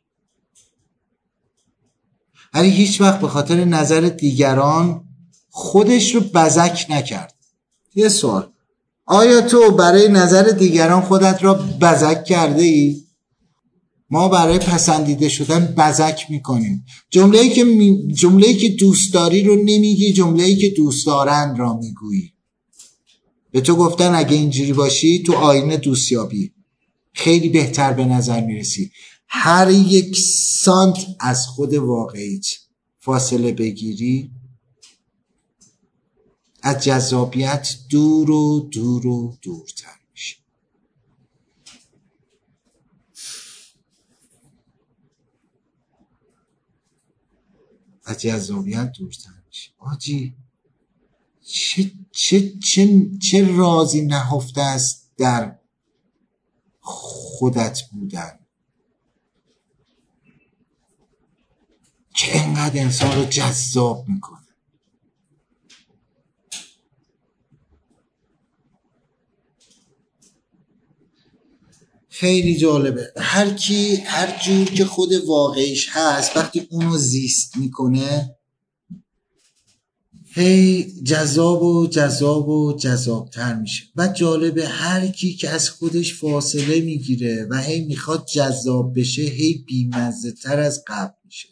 ولی هیچ وقت به خاطر نظر دیگران خودش رو بزک نکرد. یه سوال، آیا تو برای نظر دیگران خودت را بزک کرده ای؟ ما برای پسندیده شدن بزک میکنیم. جمله‌ای که می... جمله‌ای که دوست داری رو نمیگی، جمله‌ای که دوست دارند را میگویی. به تو گفتن اگه اینجوری باشی تو آینه دوستیابی، خیلی بهتر به نظر میرسی. هر یک سانت از خود واقعیت فاصله بگیری، از جذابیت دور و دور و دورتر میشی. از جذابیت دورتر میشی. آجی چه چه چه چه رازی نهفته است در خودت بودن که انقدر انسان رو جذاب میکنه. خیلی جالبه. هر کی هر جور که خود واقعیش هست وقتی اونو زیست میکنه هی جذاب و جذاب و جذابتر میشه. و جالبه هر کی که از خودش فاصله میگیره و هی میخواد جذاب بشه هی بیمزه تر از قبل میشه.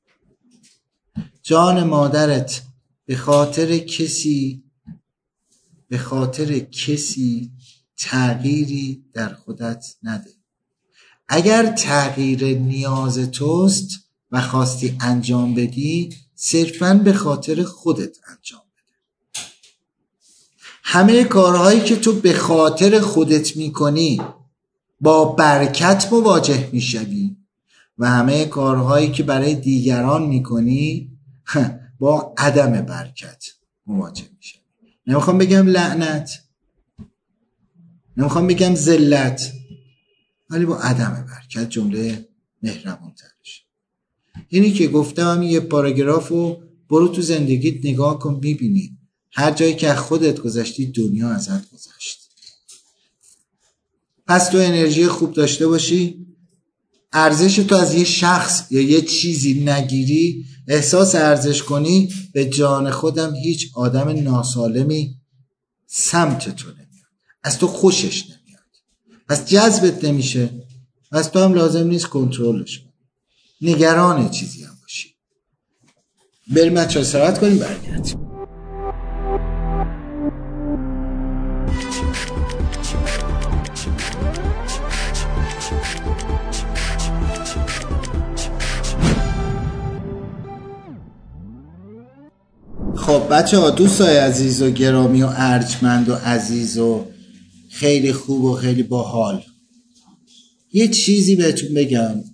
جان مادرت به خاطر کسی به خاطر کسی تغییری در خودت نده. اگر تغییر نیاز توست و خواستی انجام بدی صرفاً به خاطر خودت انجام بده. همه کارهایی که تو به خاطر خودت میکنی با برکت مواجه میشوی و همه کارهایی که برای دیگران میکنی با عدم برکت مواجه میشوی. نمیخوام بگم لعنت، نمیخوام بگم ذلت، ولی با عدم برکت جمله مهربان ترش. اینی که گفتم هم یه پاراگرافو برو تو زندگیت نگاه کن، میبینی هر جایی که خودت گذشتی دنیا ازت گذشت. پس تو انرژی خوب داشته باشی، ارزش تو از یه شخص یا یه چیزی نگیری، احساس ارزش کنی، به جان خودم هیچ آدم ناسالمی سمت تو نمیاد، از تو خوشش نمیاد، پس جذبت نمیشه، پس تو هم لازم نیست کنترلش کنی، نگران چیزی هم باشی. بریم بچه‌ها استراحت کنیم برگردیم. خب بچه ها، دوستای عزیز و گرامی و ارجمند و عزیز و خیلی خوب و خیلی باحال، یه چیزی بهتون بگم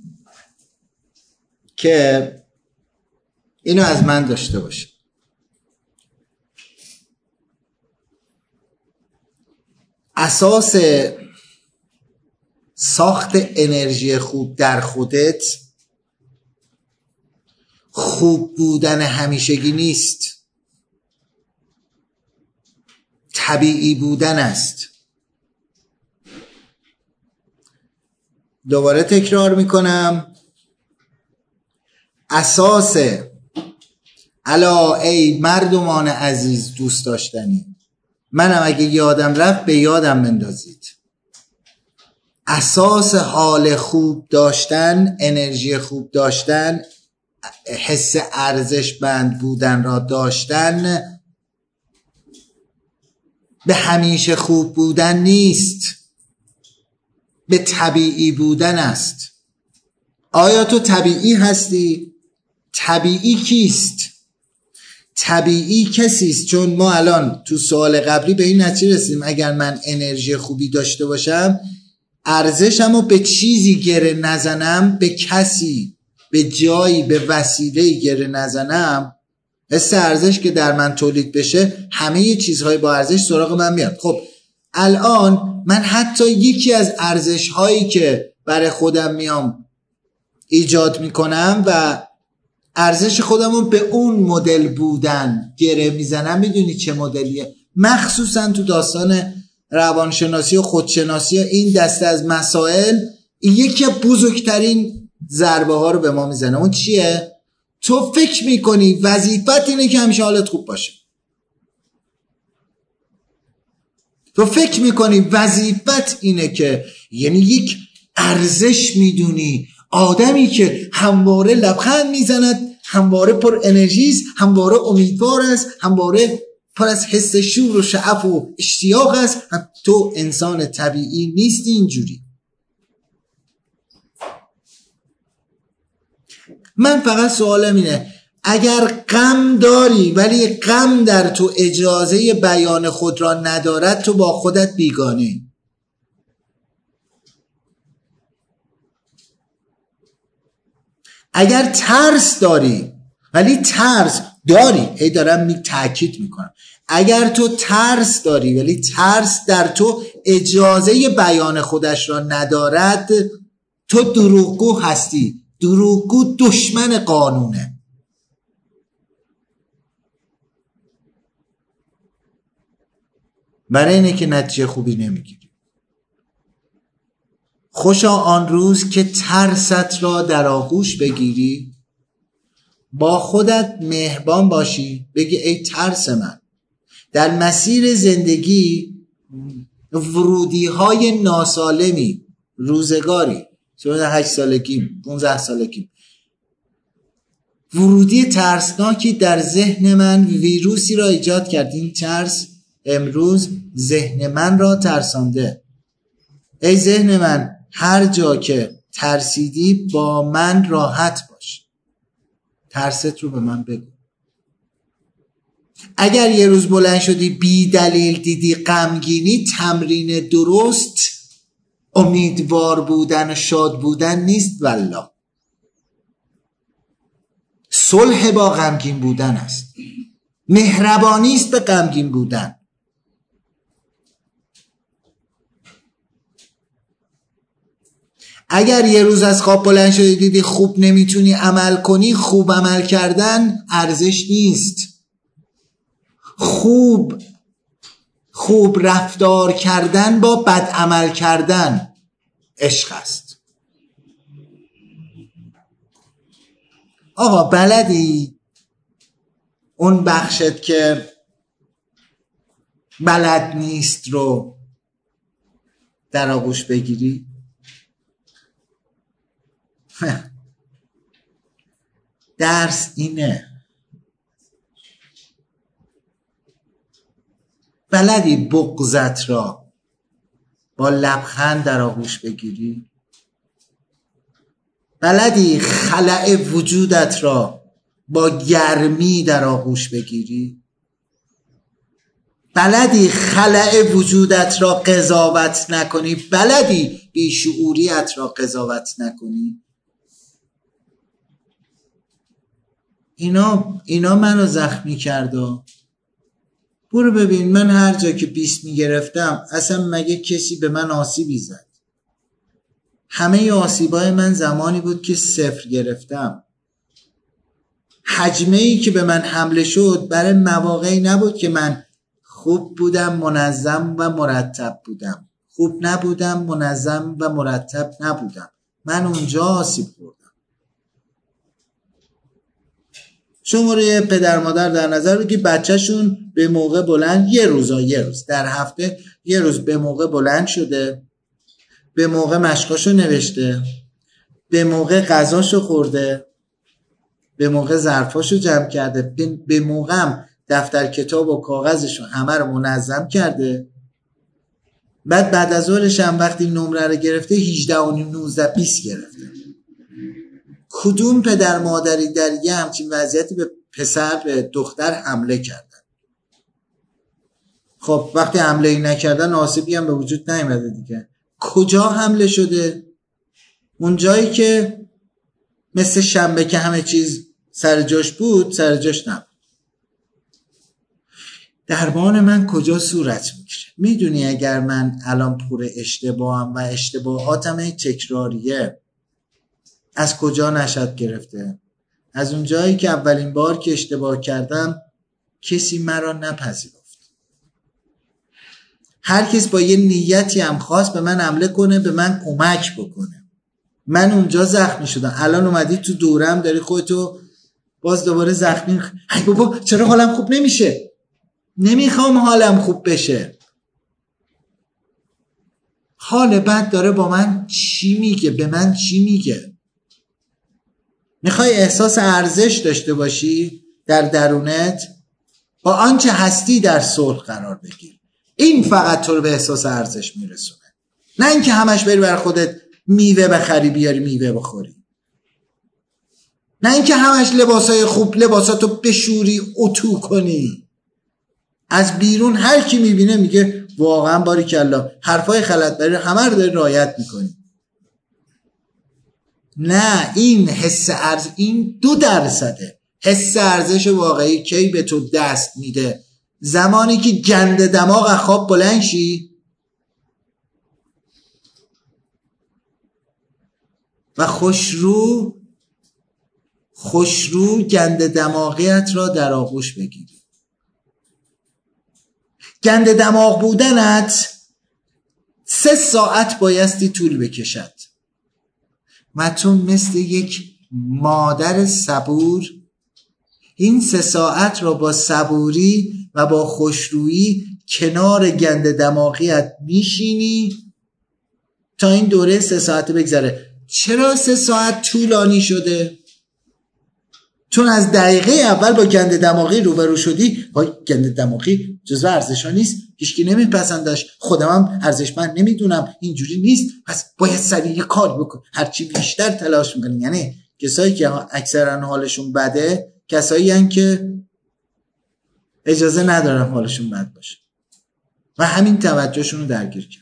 که اینو از من داشته باشه. اساس ساخت انرژی خوب در خودت خوب بودن همیشگی نیست، طبیعی بودن است. دوباره تکرار میکنم، اساس الا ای مردمان عزیز دوست داشتنی، منم اگه یادم رفت به یادم مندازید، اساس حال خوب داشتن، انرژی خوب داشتن، حس ارزشمند بودن را داشتن به همیشه خوب بودن نیست، به طبیعی بودن است. آیا تو طبیعی هستی؟ طبیعی کیست؟ طبیعی کسی است، چون ما الان تو سوال قبلی به این نتیجه رسیدیم اگر من انرژی خوبی داشته باشم ارزشمو به چیزی گره نزنم، به کسی، به جایی، به وسیله‌ای گره نزنم، حس ارزش که در من تولید بشه همه چیزهای با ارزش سراغ من میاد. خب الان من حتی یکی از ارزش‌هایی که برای خودم میام ایجاد میکنم و ارزش خودم رو به اون مدل بودن گره میزنم، میدونی چه مدلیه؟ مخصوصا تو داستان روانشناسی و خودشناسی این دسته از مسائل یکی از بزرگترین ضربه ها رو به ما میزنه. اون چیه؟ تو فکر میکنی وظیفت اینه که همیشه حالت خوب باشه. تو فکر میکنی وظیفت اینه که، یعنی یک ارزش میدونی آدمی که همواره لبخند میزند، همواره پر انرژی است، همواره امیدوار است، همواره پر از حس شور و شعف و اشتیاق است. تو انسان طبیعی نیستی اینجوری. من فقط سوالم اینه اگر غم داری ولی غم در تو اجازه بیان خود را ندارد، تو با خودت بیگانه. اگر ترس داری ولی ترس داری، هی دارم می تاکید میکنم، اگر تو ترس داری ولی ترس در تو اجازه بیان خودش را ندارد، تو دروغگو هستی. دروغگو دشمن قانونه. برای اینه که نتیجه خوبی نمیگیری. خوشا آن روز که ترست را در آغوش بگیری، با خودت مهربان باشی، بگی ای ترس من، در مسیر زندگی ورودی های ناسالمی، روزگاری چون هشت سالگی پونزده سالگی ورودی ترسناکی در ذهن من ویروسی را ایجاد کرد. این ترس امروز ذهن من را ترسانده. ای ذهن من، هر جا که ترسیدی با من راحت باش، ترست رو به من بگو. اگر یه روز بلند شدی بی دلیل دیدی غمگینی، تمرین درست امیدوار بودن و شاد بودن نیست والله، صلح با غمگین بودن است، مهربانی است به غمگین بودن. اگر یه روز از خواب بلند شدی دیدی خوب نمیتونی عمل کنی، خوب عمل کردن ارزش نیست. خوب خوب رفتار کردن با بد عمل کردن عشق است. آقا بلدی اون بخشت که بلد نیست رو در آغوش بگیری؟ درس اینه. بلدی بغضت را با لبخند در آغوش بگیری؟ بلدی خلأ وجودت را با گرمی در آغوش بگیری؟ بلدی خلأ وجودت را قضاوت نکنی؟ بلدی بیشعوریت را قضاوت نکنی؟ اینا اینا منو زخمی کرده. برو ببین من هر جا که بیست میگرفتم اصلا مگه کسی به من آسیبی زد؟ همه آسیبای من زمانی بود که صفر گرفتم. حجمه ای که به من حمله شد برای مواقعی نبود که من خوب بودم، منظم و مرتب بودم. خوب نبودم، منظم و مرتب نبودم. من اونجا آسیب خوردم. شما رو یه پدر مادر در نظر بگی بچهشون به موقع بلند، یه روزا یه روز در هفته یه روز به موقع بلند شده، به موقع مشقاشو نوشته، به موقع غذاشو خورده، به موقع ظرفاشو جمع کرده، به موقع هم دفتر کتاب و کاغذشو همه رو منظم کرده. بعد بعد از ظهرش هم وقتی نمره رو گرفته هجده و نوزده بیست گرفته. کدوم پدر مادری در یه همچین وضعیتی به پسر به دختر حمله کردن. خب وقتی حمله ای نکردن آسیبی هم به وجود نیامده دیگه. کجا حمله شده؟ اون جایی که مثل شنبه که همه چیز سر جاش بود سر جاش نبود. درمان من کجا صورت میگیره؟ میدونی اگر من الان پر اشتباهم و اشتباهاتم تکراریه، از کجا نشأت گرفته؟ از اون جایی که اولین بار که اشتباه کردم کسی مرا نپذیرفت. هر کس با یه نیتی هم خواست به من حمله کنه، به من کمک بکنه. من اونجا زخمی شدم. الان اومدی تو دورم داری خودتو باز دوباره زخمی. ای بابا چرا حالم خوب نمیشه؟ نمیخوام حالم خوب بشه. حال بد داره با من چی میگه؟ به من چی میگه؟ میخوای احساس ارزش داشته باشی در درونت؟ با آنچه هستی در صلح قرار بگیر. این فقط تو رو به احساس ارزش میرسونه. نه اینکه همش بری بر خودت میوه بخری بیاری میوه بخوری. نه اینکه همش لباسای خوب لباساتو بشوری اتو کنی. از بیرون هر کی میبینه میگه واقعا باریکلا، حرفای خلط بری همه رو داری رعایت میکنی. نه، این حس ارز این دو درصده. حس ارزش واقعی کی به تو دست میده؟ زمانی که گند دماغ خواب بلند شی و خوشرو خوشرو گند دماغیت را در آغوش بگیری. گند دماغ بودنت سه ساعت بایستی طول بکشد و تو مثل یک مادر صبور این سه ساعت را با صبوری و با خوشرویی کنار گند دماغیت میشینی تا این دوره سه ساعت بگذره. چرا سه ساعت طولانی شده؟ چون از دقیقه اول با گند دماغی روبرو شدی. با گند دماغی جزو ارزشا نیست، هیچکی نمیپسندش، خودم هم ارزشمند نمیدونم، اینجوری نیست، پس باید سریع یه کار بکن. هرچی بیشتر تلاش میکنی. یعنی کسایی که اکثرا حالشون بده کسایی هن که اجازه ندارن حالشون بد باشه و همین توجهشون رو درگیر کرد.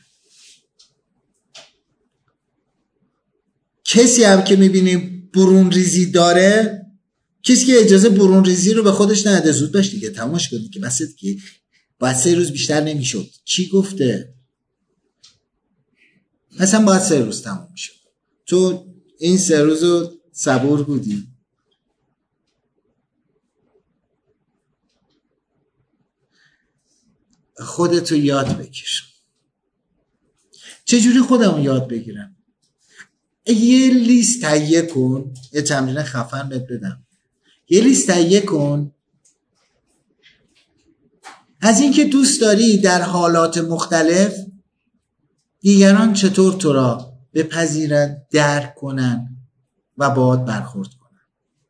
کسی هم که میبینی برون ریزی داره، کسی که اجازه برون ریزی رو به خودش نده، زود باش دیگه تماش کنی که بس دیگه باید سه روز بیشتر نمیشد. کی گفته؟ مثلا باید سه روز تمام میشد. تو این سه روز رو صبور بودی. خودتو یاد بگیر. چجوری خودمو یاد بگیرم؟ یه لیست تهیه کن. یه تمرین خفن بهت بدم. یه لیست تهیه کن از اینکه دوست داری در حالات مختلف دیگران چطور تو را بپذیرن، درک کنن و باهات برخورد کنن.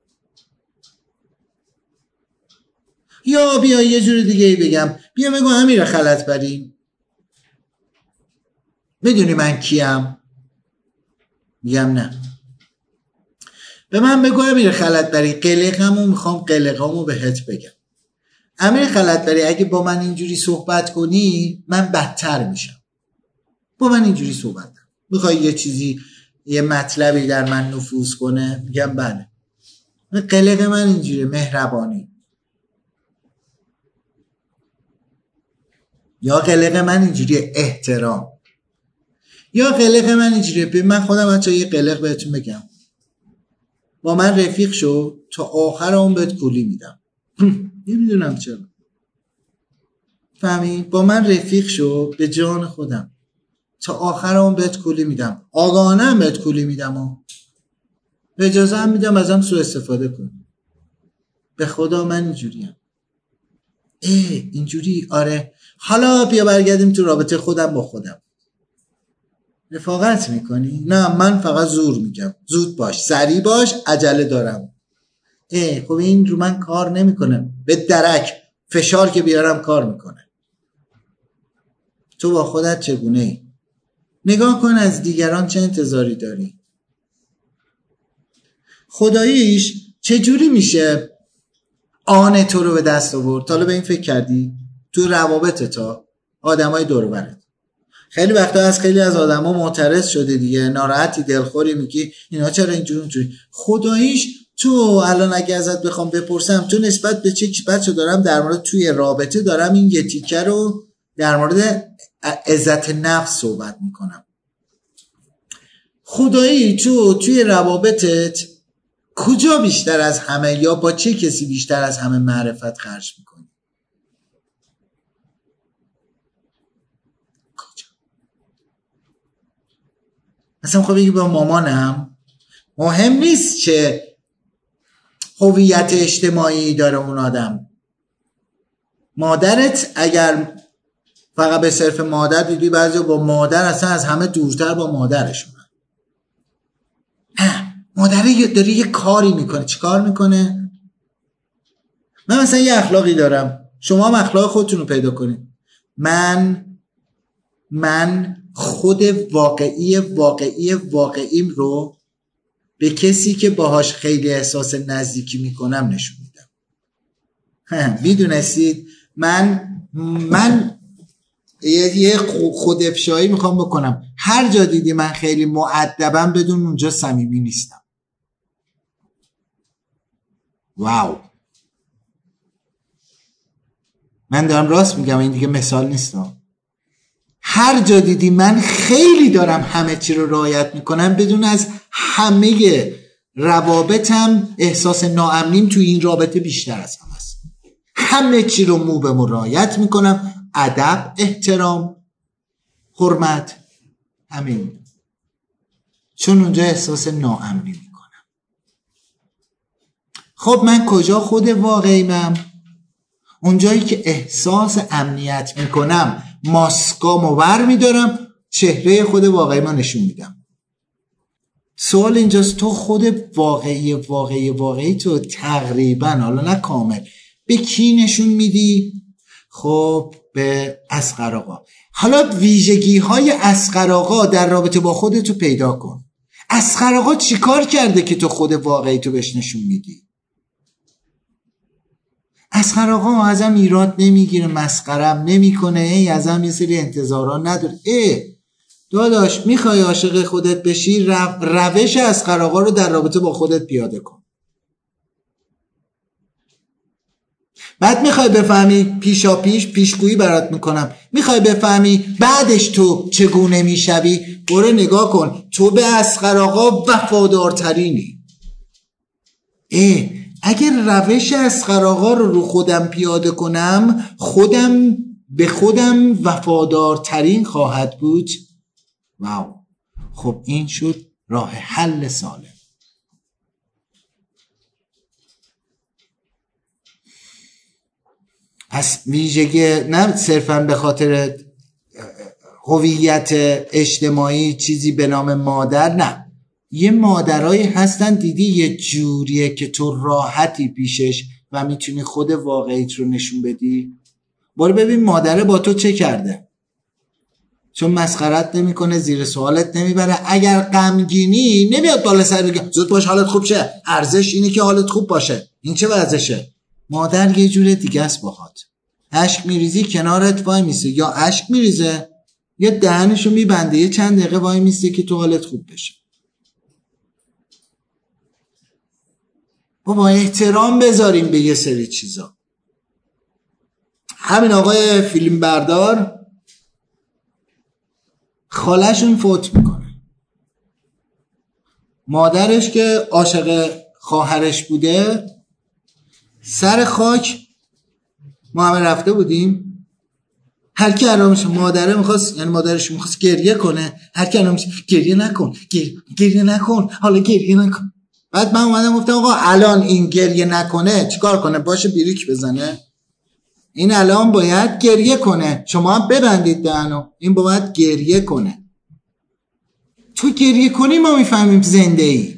یا بیا یه جور دیگه ای بگم، بیا بگو امیر خلط بری، میدونی من کیم؟ میگم نه. به من بگو امیر خلط بری، قلقمو میخوام قلقامو بهت بگم. امیر خلط بری اگه با من اینجوری صحبت کنی من بدتر میشم. با من اینجوری صحبت کنی. میخوای یه چیزی یه مطلبی در من نفوذ کنه؟ میگم بله. قلق من اینجوری مهربانی. یا قلق من اینجوری احترام. یا قلق من اینجوری. من خودم حتی یه قلق بهتون بگم. با من رفیق شو تا آخر اون بهت کلی میدم. نمیدونم چرا. فهمی؟ با من رفیق شو به جان خودم تا آخر اون بهت کلی میدم. آگاهانه هم بهت کلی میدم و به اجازه هم میدم ازم سوء استفاده کن. به خدا من اینجوریم. اه اینجوری؟ آره. حالا بیا برگردیم تو رابطه خودم با خودم. رفاقت میکنی؟ نه من فقط زور میگم. زود باش، سریع باش، عجله دارم. اه خب این رو من کار نمیکنه. به درک فشار که بیارم کار میکنه. تو با خودت چگونه ای؟ نگاه کن از دیگران چه انتظاری داری. خداییش چجوری میشه آن تو رو به دست آورد؟ حالا به این فکر کردی؟ تو روابط تا آدمای دور و برت خیلی وقتا از خیلی از آدما معترض شده دیگه، ناراحتی، دلخوری، میگی اینا چرا اینجوری اونجوری. خداییش تو الان اگه ازت بخوام بپرسم تو نسبت به چه بچه دارم در مورد توی رابطه دارم این یه تیکه رو در مورد عزت نفس صحبت میکنم، خدایی تو توی روابطت کجا بیشتر از همه یا با چه کسی بیشتر از همه معرفت خرج میکنی؟ کجا؟ مثلا خب بگی با مامانم، مهم نیست چه هویت اجتماعی داره اون آدم. مادرت اگر فقط به صرف مادر دیدی، بعضی با مادر اصلا از همه دورتر با مادرشون. مادره داره یه کاری میکنه. چی کار میکنه؟ من مثلا یه اخلاقی دارم، شما هم اخلاق خودتون رو پیدا کنید. من من خود واقعی واقعی واقعیم رو به کسی که باهاش خیلی احساس نزدیکی میکنم نشون میدم. میدونستید من من یه خودافشایی میخوام بکنم، هر جا دیدی من خیلی مؤدبم بدون اونجا صمیمی نیستم. واو، من دارم راست میگم، این دیگه مثال نیستم. هر جا دیدی من خیلی دارم همه چی رو رعایت میکنم بدون از همه روابطم احساس ناامنیم تو این رابطه بیشتر از هم است. همه چی رو مو به مو رعایت میکنم، ادب، احترام، حرمت، همین، چون اونجا احساس ناامنی میکنم. خب من کجا خود واقعیمم؟ اونجایی که احساس امنیت میکنم ماسکامو ور میدارم، چهره خود واقعی ما نشون میدم. سوال اینجاست تو خود واقعی واقعی واقعی تو تقریبا، حالا نه کامل، به کی نشون میدی؟ خب به اصغر آقا. حالا ویژگی های اصغر آقا در رابطه با خودتو پیدا کن. اصغر آقا چی کار کرده که تو خود واقعی تو بهش نشون میدی؟ اصغر آقا ازم ایراد نمیگیره، مسخرم نمیکنه، ای ازم یه سری انتظارات نداره. ای داداش میخوای عاشق خودت بشی، رو... روش اصغر آقا رو در رابطه با خودت پیاده کن. بعد میخوای بفهمی پیشا پیش پیشگویی برات میکنم، میخوای بفهمی بعدش تو چگونه میشوی، برو نگاه کن تو به اصغر آقا وفادارترینی. ای اگر روش اصغر آقا رو رو خودم پیاده کنم، خودم به خودم وفادارترین خواهد بود. واو، خب این شد راه حل سالم. پس ویژگی نه صرفا به خاطر هویت اجتماعی چیزی به نام مادر، نه، یه مادرایی هستن دیدی یه جوریه که تو راحتی پیشش و میتونی خود واقعیت رو نشون بدی. برو ببین مادره با تو چه کرده، چون مسخرت نمیکنه، زیر سوالت نمیبره. اگر غمگینی نمیاد بالا سر بگه زود باش حالت خوب شه، ارزش اینه که حالت خوب باشه، این چه ورزشه. مادر یه جور دیگه است باهات. اشک میریزی کنارت وای میسته، یا اشک میریزه یا دهنشو میبنده یه چند دقیقه وای میسته که تو حالت خوب بشه. با احترام بذاریم به یه سری چیزا. همین آقای فیلم بردار خاله‌شون فوت میکنه، مادرش که عاشق خواهرش بوده سر خاک، ما همه رفته بودیم، هر کی آرامش مادره میخواست، یعنی مادرش میخواست گریه کنه، هر کی آرامش گریه نکن گریه, گریه نکن حالا گریه نکن. بعد من اومدم گفتم آقا الان این گریه نکنه چیکار کنه؟ باشه بیریک بزنه؟ این الان باید گریه کنه، شما هم ببندید دهنو، این باید گریه کنه. تو گریه کنی ما میفهمیم زنده ای.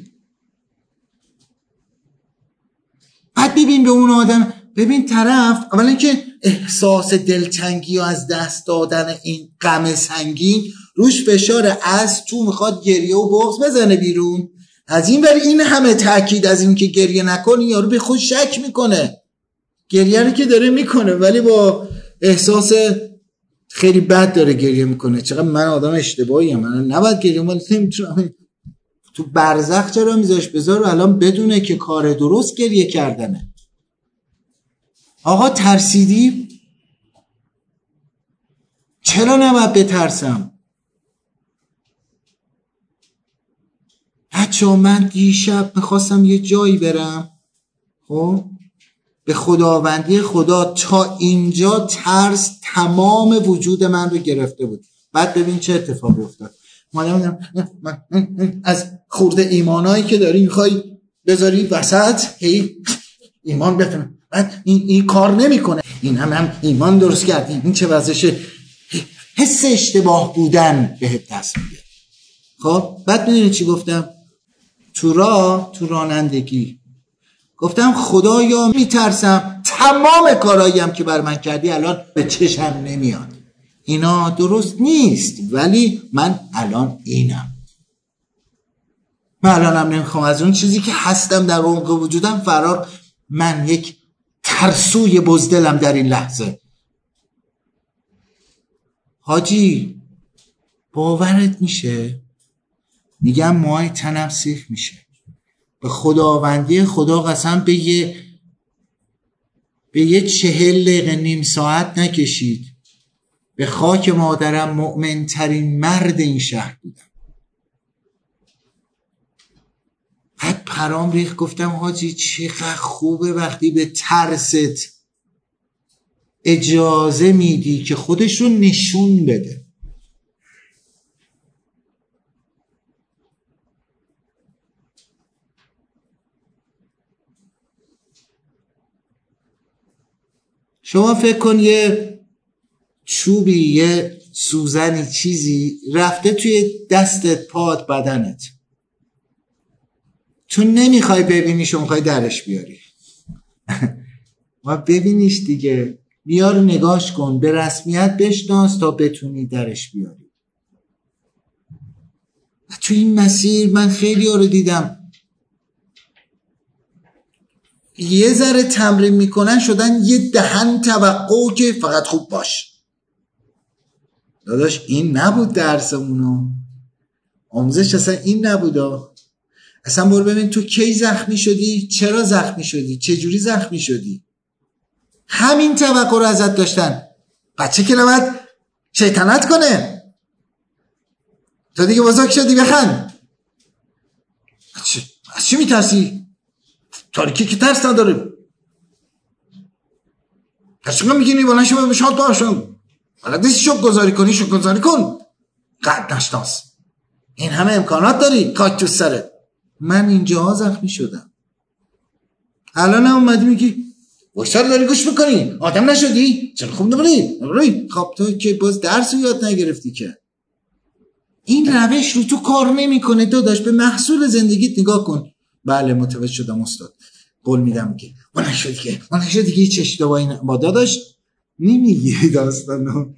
بعد ببین به اون آدم، ببین طرف اولا که احساس دلتنگی و از دست دادن این غم سنگین روش فشار، از تو میخواد گریه و بغض بزنه بیرون، از این ور این همه تاکید از این که گریه نکنی، یارو به خود شک میکنه. گریه رو که داره میکنه ولی با احساس خیلی بد داره گریه میکنه. چقدر من آدم اشتباهیم، من نباید گریه ولی نمیتونم. تو برزخ چرا میذاش؟ بذار الان بدونه که کار درست گریه کردنه. آقا ترسیدی؟ چرا نباید بترسم؟ بچه من دیشب میخواستم یه جایی برم، خب به خداوندی خدا تا اینجا ترس تمام وجود من رو گرفته بود. بعد ببین چه اتفاقی افتاد. مادم از خورده ایمانایی که داری میخوای بذاری وسط، هی ایمان بتونه بعد این, این کار نمیکنه، این هم هم ایمان درست کردی، این چه وضعشه. حس اشتباه بودن بهت دست میده. خب بعد میدونی چی گفتم تو راه، تو رانندگی؟ گفتم خدایا میترسم تمام کارهاییم که بر من کردی الان به چشم نمیاد، اینا درست نیست، ولی من الان اینم. من الانم نمیخوام از اون چیزی که هستم در عمق وجودم فرار. من یک ترسوی بزدلم در این لحظه. حاجی باورت میشه؟ میگم موهای تنم سیخ میشه. به خداوندی خدا قسم به یه به یه چهل دقیقه نیم ساعت نکشید. به خاک مادرم مؤمن ترین مرد این شهر بودم. بعد پرام ریخت، گفتم حاجی چقدر خوبه وقتی به ترست اجازه میدی که خودش رو نشون بده. شما فکر کن یه چوبی، یه سوزنی، چیزی رفته توی دستت، پات، بدنت، تو نمیخوای ببینیش و میخوای درش بیاری. و ببینیش دیگه، بیار نگاش کن، به رسمیت بشناس تا بتونی درش بیاری. و تو این مسیر من خیلی ها رو دیدم یه ذره تمرین میکنن شدن یه دهن توقع که فقط خوب باش. داداش این نبود درسمونو، آموزش اصلا این نبودا. اصلا برو ببین تو کی زخمی شدی، چرا زخمی شدی، چه جوری زخمی شدی. همین توقع رو ازت داشتن. بچه که نباید شیطنت کنه، تو دیگه بزرگ شدی بخند. از چی میترسی؟ تاریکی که ترس نداره. پس چون میگینی بلند شو به شاد باشم بلد نیستی شک گذاری کنی، شک گذاری کن. قد نشناس، این همه امکانات داری، کاک تو سرت. من اینجا زخمی شدم. الان هم اومدی میگی وایسار داری گوش میکنی، آدم نشدی، چرا خوب نبودی؟ خب تو که باز درس یاد نگرفتی که. این روش رو تو کار نمیکنه داداش. به محصول زندگیت نگاه کن. بله متوجه شدم استاد، قول میدم که ما نشدی که ما نشدی که هیچ اشتباهی نه. با داداش نمیگی داستانو.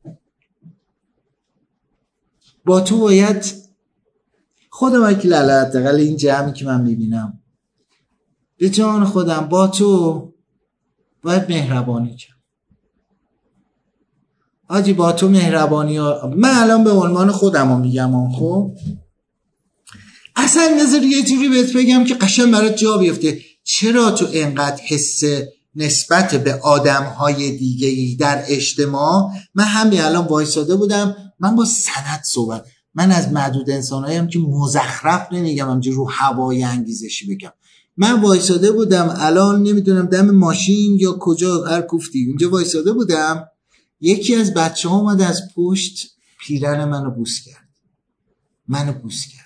با تو باید خودم اکل حداقل این جمعی که من میبینم به جان خودم با تو باید مهربانی کرد. آجی با تو مهربانی ها. من الان به عنوان خودم رو میگم. خب اصلا نظر یه جوری بهت بگم که قشنگ برات جا بیفته. چرا تو انقدر حس نسبت به آدم های دیگه ای در اجتماع؟ من همین الان وایساده بودم، من با سند صحبت، من از معدود انسان هایم که مزخرف نمیگم، همجور رو هوای انگیزشی بگم. من وایساده بودم الان نمیدونم دم ماشین یا کجا، هر کوفتی اونجا وایساده بودم، یکی از بچه ها اومد از پشت پیرن منو بوس کرد. منو بوس کرد.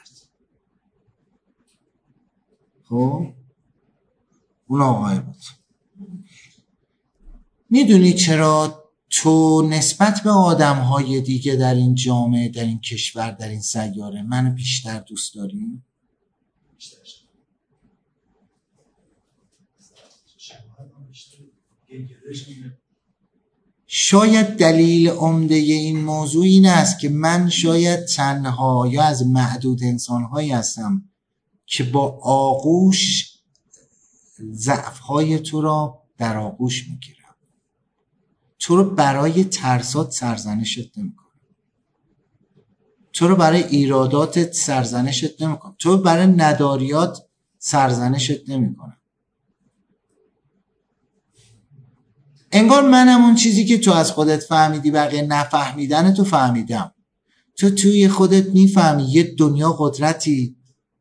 خب اون آقای بود. میدونی چرا تو نسبت به آدم های دیگه در این جامعه، در این کشور، در این سیاره منو بیشتر دوست داری؟ شاید دلیل عمده این موضوع این است که من شاید تنها یا از معدود انسان‌هایی هستم که با آغوش ضعف‌های تو را در آغوش میگیرم. تو رو برای ترسات سرزنشت نمیکنم، تو رو برای ایراداتت سرزنشت نمیکنم، تو رو برای نداریات سرزنشت نمیکنم. انگار منم اون چیزی که تو از خودت فهمیدی بقیه نفهمیدن تو فهمیدم. تو توی خودت میفهمی یه دنیا قدرتی،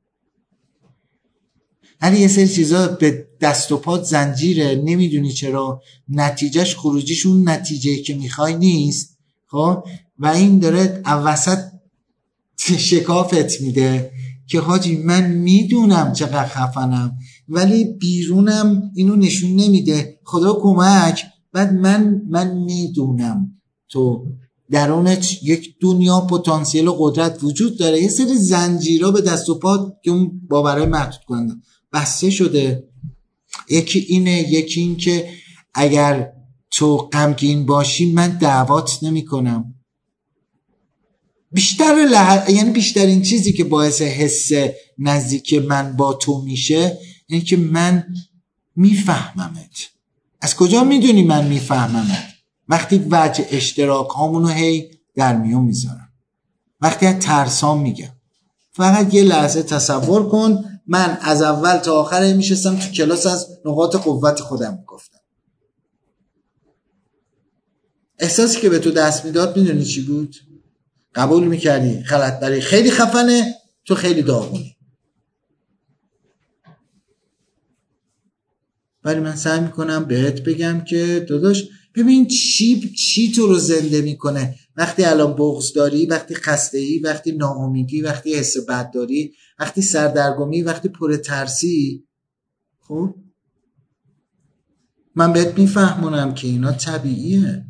ولی یه سری چیزا به دست و پات زنجیره، نمیدونی چرا، نتیجهش خروجیش اون نتیجه که میخوای نیست. خب و این داره وسط شکافت میده که حاجی من میدونم چقدر خفنم ولی بیرونم اینو نشون نمیده، خدا کمک. بعد من من میدونم تو درونت یک دنیا پتانسیل و قدرت وجود داره. یه سری زنجیرها به دست و پات که اون باورهای محدود کننده بسته شده. یکی اینه، یکی این که اگر تو غمگین باشی من دعوات نمی کنم. بیشتر لح... یعنی بیشترین چیزی که باعث حس نزدیک من با تو میشه اینه که من میفهممت. از کجا میدونی من میفهممت؟ وقتی وجه اشتراک هامونو هی در میون میذارم، وقتی از ترسام میگم. فقط یه لحظه تصور کن من از اول تا آخر میشستم تو کلاس از نقاط قوت خودم میگفتم. احساسی که به تو دست میداد میدونی چی بود؟ قبول میکردی غلط بری خیلی خفنه، تو خیلی داغونی. ولی من سعی میکنم بهت بگم که داداش ببین چی چی تو رو زنده میکنه. وقتی الان بغض داری، وقتی خسته ای، وقتی ناامیدی، وقتی حس بد داری، وقتی سردرگمی، وقتی پر ترسی، خب من بهت میفهمونم که اینا طبیعیه.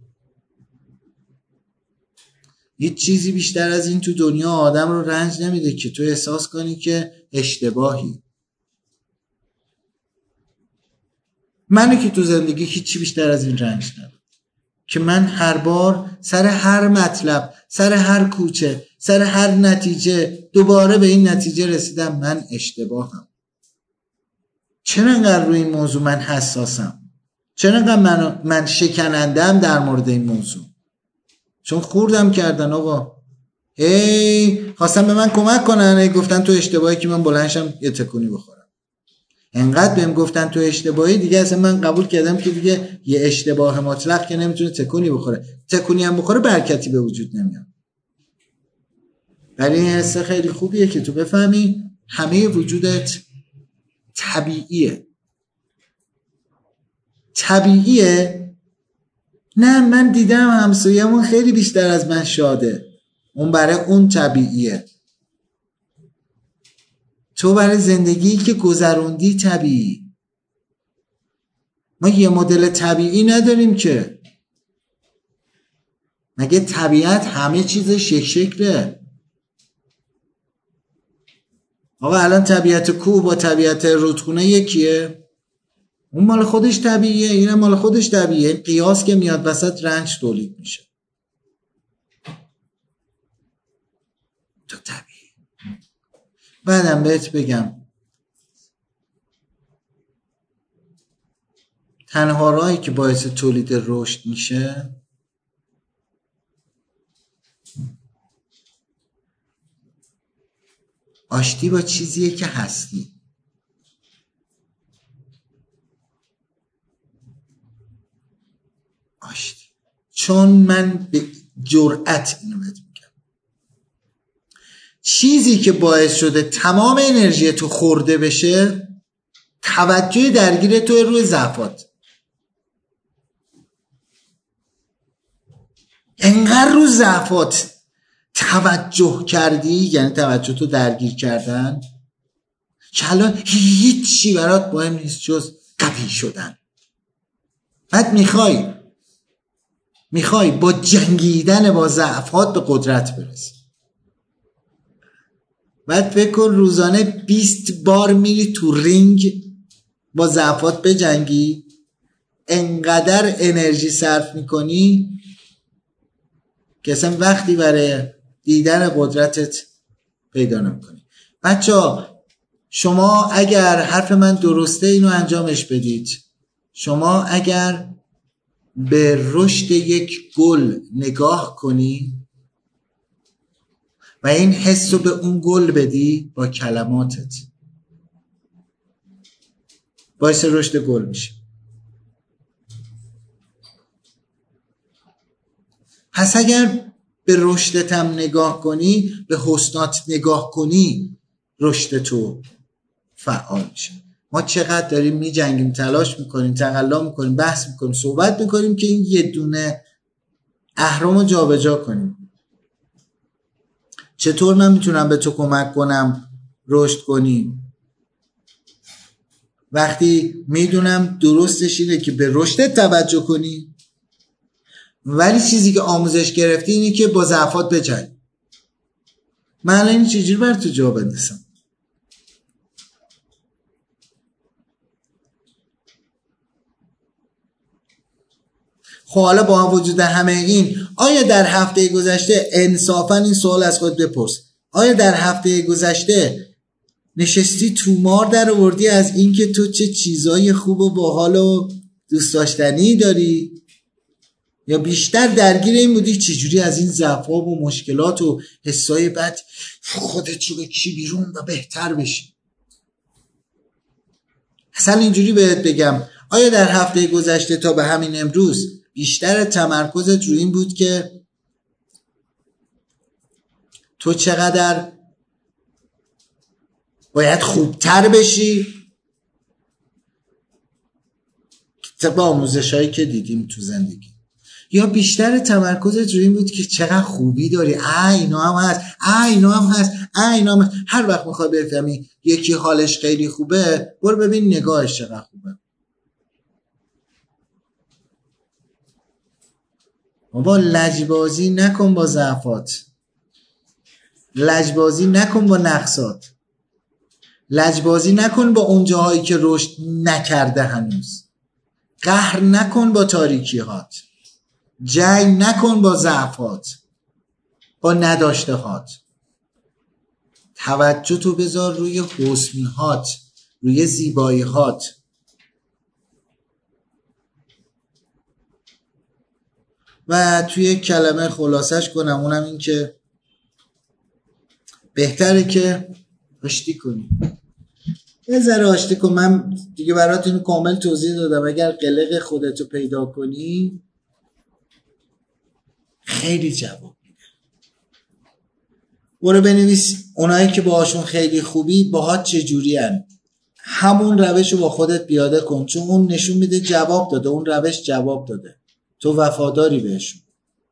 یه چیزی بیشتر از این تو دنیا آدم رو رنج نمیده که تو احساس کنی که اشتباهی. منو که تو زندگی هیچی بیشتر از این رنج ندارم که من هر بار سر هر مطلب، سر هر کوچه، سر هر نتیجه دوباره به این نتیجه رسیدم من اشتباهم. چرا انقدر روی این موضوع من حساسم؟ چرا انقدر من, من شکنندم در مورد این موضوع؟ چون خوردم کردن آقا. هی خواستم به من کمک کنن، هی گفتن تو اشتباهی که من بلندشم یه تکونی بخورم. انقدر بهم گفتن تو اشتباهی دیگه اصلا من قبول کردم که دیگه یه اشتباه مطلق که نمیتونه تکونی بخوره. تکونی هم بخوره برکتی به وجود نمیاد. ولی این حس خیلی خوبیه که تو بفهمی همه وجودت طبیعیه. طبیعیه؟ نه من دیدم همسایه‌مون خیلی بیشتر از من شاده. اون برای اون طبیعیه. تو برای زندگی که گذروندی طبیعی. ما یه مدل طبیعی نداریم که. مگه طبیعت همه چیزش یک شکله؟ آقا الان طبیعت کوه با طبیعت رودخونه یکیه؟ اون مال خودش طبیعیه، اینم مال خودش طبیعیه. قیاس که میاد وسط رنج تولید میشه. تو طبیعی. بعدم بهت بگم تنها راهی که باعث تولید رشد میشه آشتی با چیزیه که هستی. آشتی. چون من به جرأت اینو بهت میگم چیزی که باعث شده تمام انرژی تو خورده بشه توجه درگیر تو روی ضعفات. انقدر رو ضعفات توجه کردی، یعنی توجه تو درگیر کردن، که الان هیچی برات مهم نیست جز قوی شدن. بعد میخوای میخوای با جنگیدن با ضعفات به قدرت برسی. بعد فکر کن روزانه بیست بار میری تو رینگ با ضعفات بجنگی، انقدر انرژی صرف میکنی که اصلا وقتی برای دیدن قدرتت پیدا نمیکنی. بچه ها شما اگر حرف من درسته اینو انجامش بدید. شما اگر به رشد یک گل نگاه کنی و این حس رو به اون گل بدی با کلماتت، باعث رشد گل میشه. پس اگر به رشدت هم نگاه کنی، به حسنات نگاه کنی، رشد تو فعال میشه. ما چقدر داریم می جنگیم، تلاش میکنیم، تقلا میکنیم، بحث میکنیم، صحبت میکنیم که این یه دونه اهرم رو جا به جا کنیم. چطور من میتونم به تو کمک کنم رشد کنی؟ وقتی میدونم درستش اینه که به رشدت توجه کنی، ولی چیزی که آموزش گرفتی اینه که با ضعفات بجنگی. من الان این چجوری بر تو جا بندازم؟ خب حالا با وجود همه این، آیا در هفته گذشته، انصافا این سوال از خود بپرس، آیا در هفته گذشته نشستی تومار در آوردی از اینکه تو چه چیزای خوب و باحال و دوست داشتنی داری، یا بیشتر درگیر این بودی چجوری از این ضعف‌ها و مشکلات و حسای بد خودت رو بکشی بیرون و بهتر بشی؟ اصلا اینجوری بهت بگم، آیا در هفته گذشته تا به همین امروز بیشتر تمرکزت روی این بود که تو چقدر باید خوبتر بشی طبق آموزش‌هایی که دیدیم تو زندگی، یا بیشتر تمرکزت روی این بود که چقدر خوبی داری، آ اینا هم هست، آ اینا هم هست، آ اینا هم هست. هر وقت میخوای بفهمی یکی حالش خیلی خوبه، برو ببین نگاهش چقدر خوبه. بابا لجبازی نکن با ضعفات، لجبازی نکن با نقصات، لجبازی نکن با اون جاهایی که رشد نکرده هنوز، قهر نکن با تاریکی‌هات، جنگ نکن با ضعفات، با نداشته‌هات. توجه تو بذار روی حسن‌هات، روی زیبایی‌هات. و توی یک کلمه خلاصش کنم، اونم این که بهتره که آشتی کنی. یه ذره آشتی کن. من دیگه براتون کامل توضیح دادم. اگر قلق خودتو پیدا کنی خیلی جواب میده. برو بنویس اونایی که باهاشون خیلی خوبی باهات چجوری هن. همون روش رو با خودت پیاده کن، چون اون نشون میده جواب داده، اون روش جواب داده، تو وفاداری بهشون.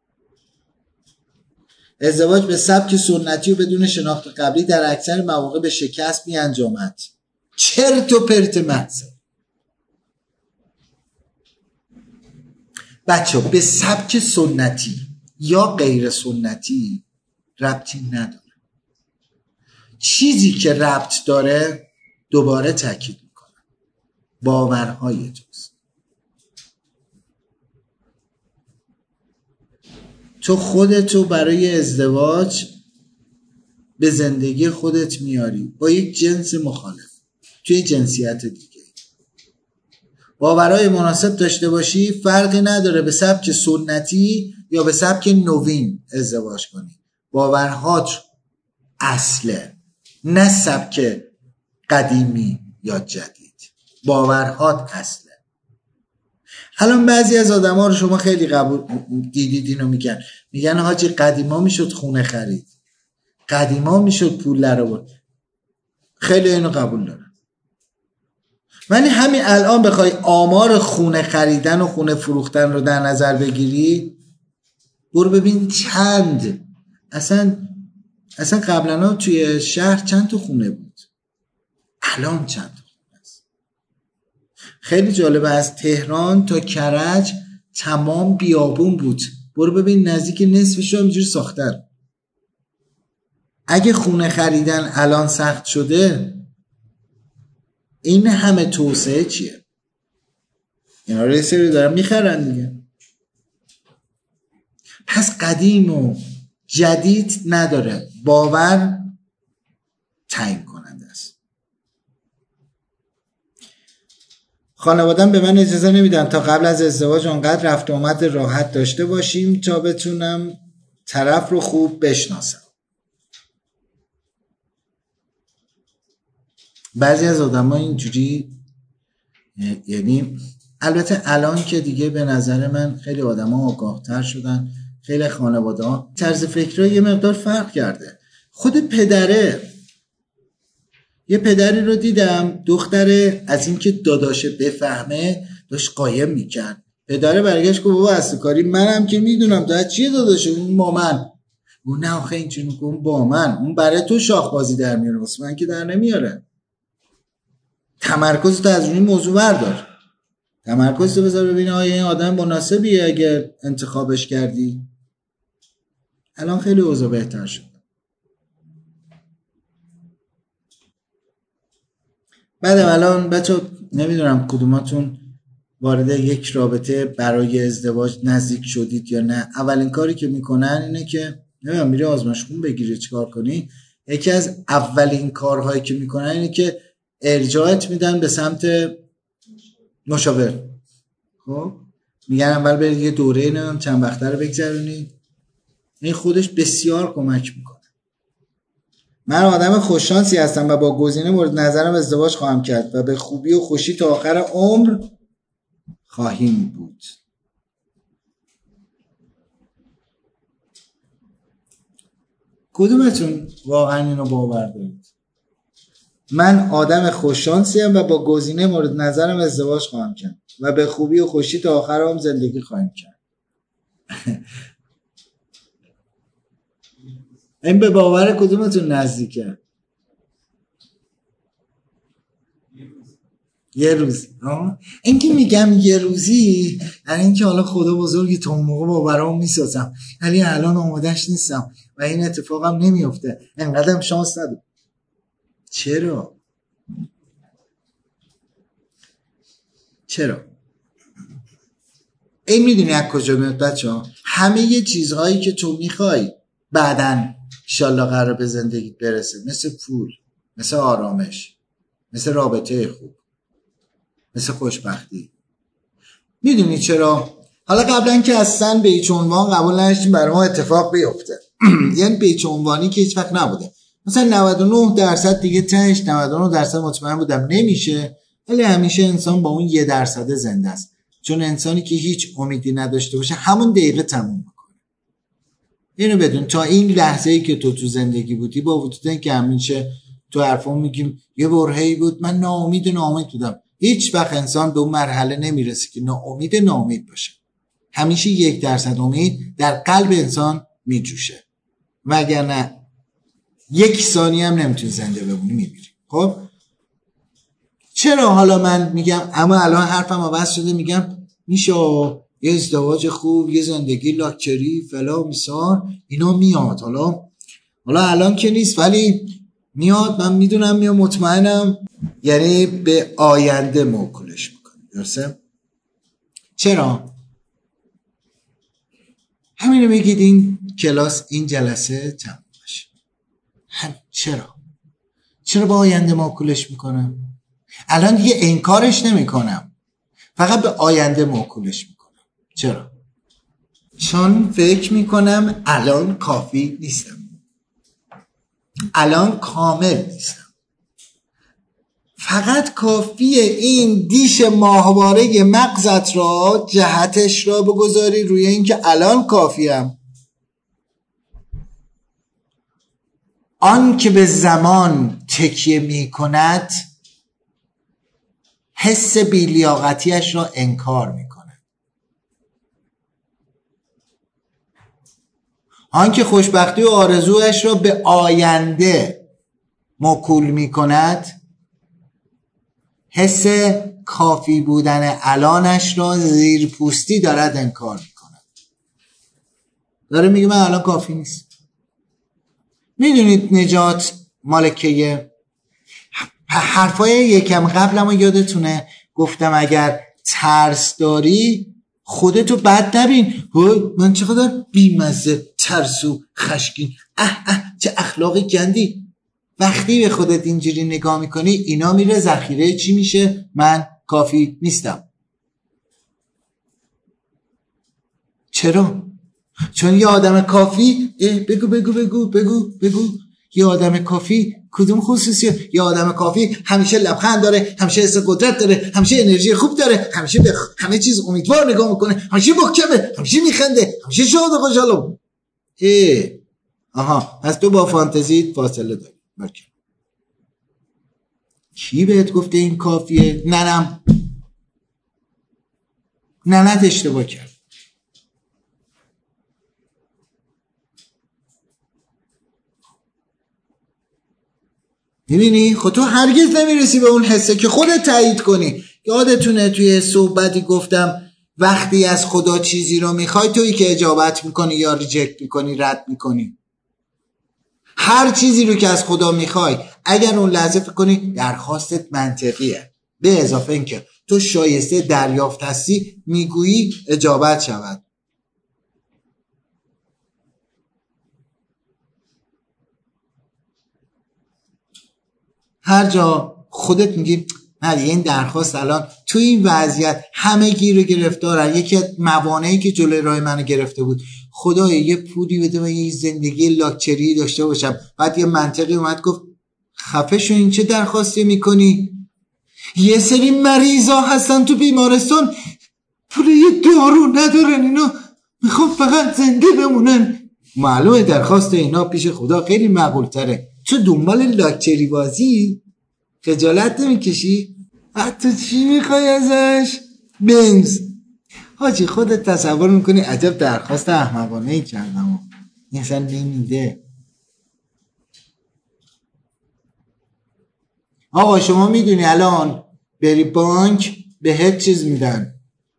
ازدواج به سبک سنتی و بدون شناخت قبلی در اکثر مواقع به شکست می انجامد. چرت و پرت محض. بچه به سبک سنتی یا غیر سنتی ربطی نداره. چیزی که ربط داره، دوباره تاکید میکنم، باورهای توست. تو خودتو برای ازدواج به زندگی خودت میاری با یک جنس مخالف توی جنسیت دیگه. باورهای مناسب داشته باشی، فرقی نداره به سبک سنتی یا به سبک نوین ازدواج کنی. باورهات اصله، نه سبک قدیمی یا جدید. باورهات اصله. الان بعضی از آدم ها رو شما خیلی قبول دیدید اینو میگن، میگن حاجی قدیما میشد خونه خرید، قدیما میشد پول در آورد. خیلی اینو قبول دارن، ولی همین الان بخوای آمار خونه خریدن و خونه فروختن رو در نظر بگیری، برو ببین چند اصلا اصلا قبلا توی شهر چند تا خونه بود، الان چند تا خونه است. خیلی جالبه، از تهران تا کرج تمام بیابون بود، برو ببین نزدیک نصفش رو اینجوری ساختن. اگه خونه خریدن الان سخت شده، این همه توسعه چیه؟ اینا رو یه سری دارن میخرن دیگه. پس قدیم و جدید نداره، باور تعیین کننده است. خانواده‌ام به من اجازه نمیدن تا قبل از ازدواج اونقدر رفت و آمد راحت داشته باشیم تا بتونم طرف رو خوب بشناسم. بعضی از آدم ها اینجوری، یعنی البته الان که دیگه به نظر من خیلی آدم ها آگاه تر شدن، خیلی خانواده ها طرز فکرها یه مقدار فرق کرده. خود پدره، یه پدری رو دیدم دختره از اینکه داداشه بفهمه داشت قایم میکرد. پدره برگشت که بابا اصل کاری منم که میدونم داد چیه داداشه، اون با من. اون نه آخه این چونو که اون با من، اون برای تو شاخ بازی در میاره واسه من که در نمیاره. تمرکز تو از روی موضوع بردار، تمرکز تو بذار ببینه آیا این آدم مناسبیه اگر انتخابش کردی. الان خیلی اوضاع بهتر شد. بعد الان بچه نمیدونم کدوماتون وارد یک رابطه برای ازدواج نزدیک شدید یا نه. اولین کاری که میکنن اینه که نمیدونم میری آزمایش خون بگیری چیکار کنی. یکی از اولین کارهایی که میکنن اینه که ارجاعت میدن به سمت مشاور. خب میگن اول برید یه دوره نمیدونم چند وقته رو بگذرونید. این خودش بسیار کمک میکنه. من آدم خوششانسی هستم و با گزینه مورد نظرم ازدواج خواهم کرد و به خوبی و خوشی تا آخر عمر خواهیم بود. کدومتون واقعا اینو باور دارید؟ من آدم خوششانسی ام و با گزینه مورد نظرم ازدواج خواهم کرد و به خوبی و خوشی تا آخر عمر زندگی خواهیم کرد. این به باور کدومتون نزدیکه؟ یه روز. این که میگم یه روزی یعنی این که حالا خدا بزرگی تا اون موقع باورام میسازم، ولی الان آمادش نیستم و این اتفاقم نمیفته. انقدرم شانس ندارم. چرا؟ چرا؟ این میدونی از کجا میاد بچه ها؟ همه یه چیزهایی که تو میخوای بعدن انشالله قرار به زندگیت برسه، مثل پول، مثل آرامش، مثل رابطه خوب، مثل خوشبختی. میدونی چرا؟ حالا قبلا که اصلا به هیچ عنوان قبول نداشتیم برای ما اتفاق بیفته. یعنی به هیچ عنوانی که هیچ وقت نبوده. مثلا نود و نه درصد دیگه تهش نود و نه درصد مطمئن بودم نمیشه، ولی همیشه انسان با اون یه درصد زنده است. چون انسانی که هیچ امیدی نداشته باشه همون دقیقه تموم میکنه. اینو بدون تا این لحظه‌ای که تو تو زندگی بودی، با وجود اینکه همیشه تو حرفم میگیم یه برهه‌ای بود من ناامید ناامید بودم، هیچ وقت انسان به اون مرحله نمیرسه که ناامید ناامید باشه. همیشه یک درصد امید در قلب انسان میجوشه، وگرنه یک ثانیه هم نمیتونی زنده بمونی، میمیری. خب چرا حالا من میگم اما الان حرفم عوض شده، میگم میشه یه ازدواج خوب، یه زندگی لاکچری فلا میسار، اینا میاد. حالا حالا الان که نیست ولی میاد، من میدونم میاد، مطمئنم. یعنی به آینده موکولش میکنه. درسته؟ چرا؟ همینو بگید این کلاس، این جلسه تموم بشه. هم چرا؟ چرا به آینده موکولش میکنم؟ الان دیگه انکارش نمیکنم، فقط به آینده موکولش میکنم. چرا؟ چون فکر میکنم الان کافی نیستم، الان کامل نیستم. فقط کافیه این دیش ماهواره مغزت را جهتش را بگذاری روی این که الان کافیم. آن که به زمان تکیه می کند حس بی‌لیاقتیش را انکار می کند. آن که خوشبختی و آرزویش را به آینده موکول می کند حس کافی بودن الانش را زیر پوستی دارد انکار می کند. داره میگه من الان کافی نیست. میدونید نجات مالکیه حرفای یکم قبلمو یادتونه گفتم اگر ترس داری خودتو بد نبین. من چقدر بیمزه، ترسو، خشکین، اه اه چه اخلاقی گندی. وقتی به خودت اینجوری نگاه میکنی اینا میره ذخیره چی میشه؟ من کافی نیستم. چرا؟ چون یه آدم کافی بگو بگو بگو بگو بگو یه آدم کافی کدوم خصوصیه؟ یه آدم کافی همیشه لبخند داره، همیشه حس قدرت داره، همیشه انرژی خوب داره، همیشه به همه چیز امیدوار نگاه میکنه، همیشه محکمه، همیشه میخنده، همیشه شاد و خوشحاله. اه آها پس تو با فانتزیت فاصله داری. اوکی. کی بهت گفته این کافیه؟ ننم. ننت اشتباه کرد. میبینی؟ خود تو هرگز نمیرسی به اون حسه که خودت تایید کنی. یادتونه توی صحبتی گفتم وقتی از خدا چیزی رو میخوای تویی که اجابت میکنی یا ریجکت میکنی، رد میکنی. هر چیزی رو که از خدا میخوای اگر اون لحظه فکر کنی درخواستت منطقیه، به اضافه اینکه تو شایسته دریافت هستی، میگویی اجابت شود. هر جا خودت میگی نه این درخواست الان تو این وضعیت همه گیر و گرفتارن، یکی از موانعی که جلوی راه منو گرفته بود خدایا یه پولی بده و یه زندگی لاکچری داشته باشم. بعد یه منطقی اومد گفت خفه شو، این چه درخواستی میکنی؟ یه سری مریضا هستن تو بیمارستان پول یه دارو ندارن، اینا میخوام فقط زنده بمونن. معلومه درخواست اینا پیش خدا خیلی معقول تره. تو دنبال لاکچری بازی خجالت نمیکشی؟ حتی چی میخوای ازش؟ بنز. حاجی خودت تصور میکنی عجب درخواست احمقانه ای کردم این اصلا نمیده. آقا شما میدونی الان بری بانک بهت چیز میدن،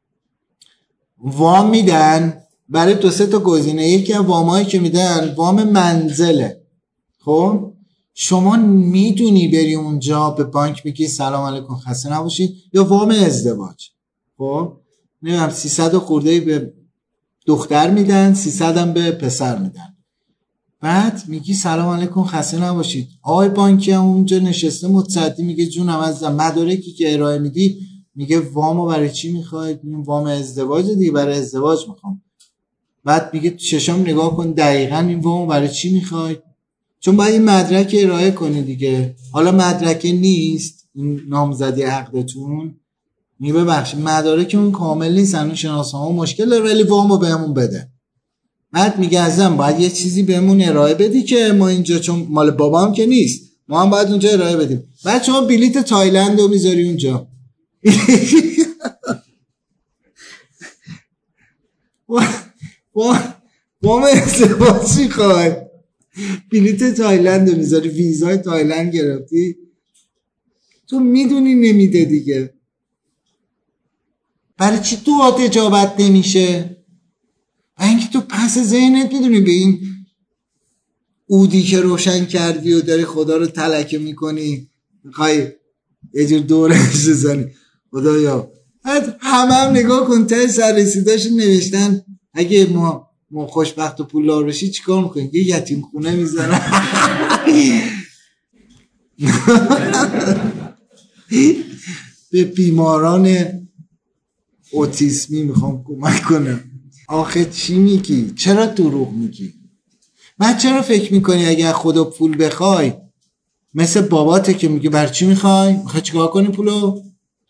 وام میدن برای دو سه تا گزینه. یکی از وامایی که میدن وام منزله. خب شما میدونی بری اونجا به بانک بگی سلام علیکم خسته نباشید، یا وام ازدواج. خب نمیدونم سیصد خورده به دختر میدن، سیصد هم به پسر میدن. بعد میگی سلام علیکم خسته نباشید، آقای بانکی هم اونجا نشسته متصدی میگه جونم عزیزم مدارکی که ارائه میدی، میگه وامو برای چی میخواید؟ میگم وام ازدواج دیگه، برای ازدواج میخوام. بعد میگه چشام نگاه کن دقیقاً این وامو برای چی میخواید؟ چون باید این مدرک ارائه کنی دیگه. حالا مدرک نیست این نامزدی عقدتون، میگه ببخشید مدارکمون کامل نیست، هنوز شناسنامه مشکل داره ولی وامو بهمون بده. بعد میگه ازم باید یه چیزی بهمون ارائه بدی که ما اینجا چون مال بابام که نیست ما هم باید اونجا ارائه بدیم. بعد شما بلیت تایلند رو میذاری اونجا وام ازدواج میخوای، بلیت تایلند رو میذاری، ویزای تایلند گرفتی، تو میدونی نمیده دیگه. برای چی تو آت اجابت نمیشه؟ و اینکه تو پس ذهنت میدونی به این اودی که روشن کردی و داری خدا رو تلکه میکنی، میخوای یه جور دورش بزنی خدایا. بعد همه هم نگاه کن ته سر رسیداش نوشتن اگه ما ما خوشبخت و پولدار بشی چیکار میکنی؟ یه یتیم خونه میزنن به بیماران اوتیسمی میخوام کمک کنم. آخه چی میگی؟ چرا دروغ میگی؟ من چرا فکر میکنی اگر خدا پول بخوای مثل باباته که میگه بر چی میخوای؟ میخوای چیکار کنی پولو؟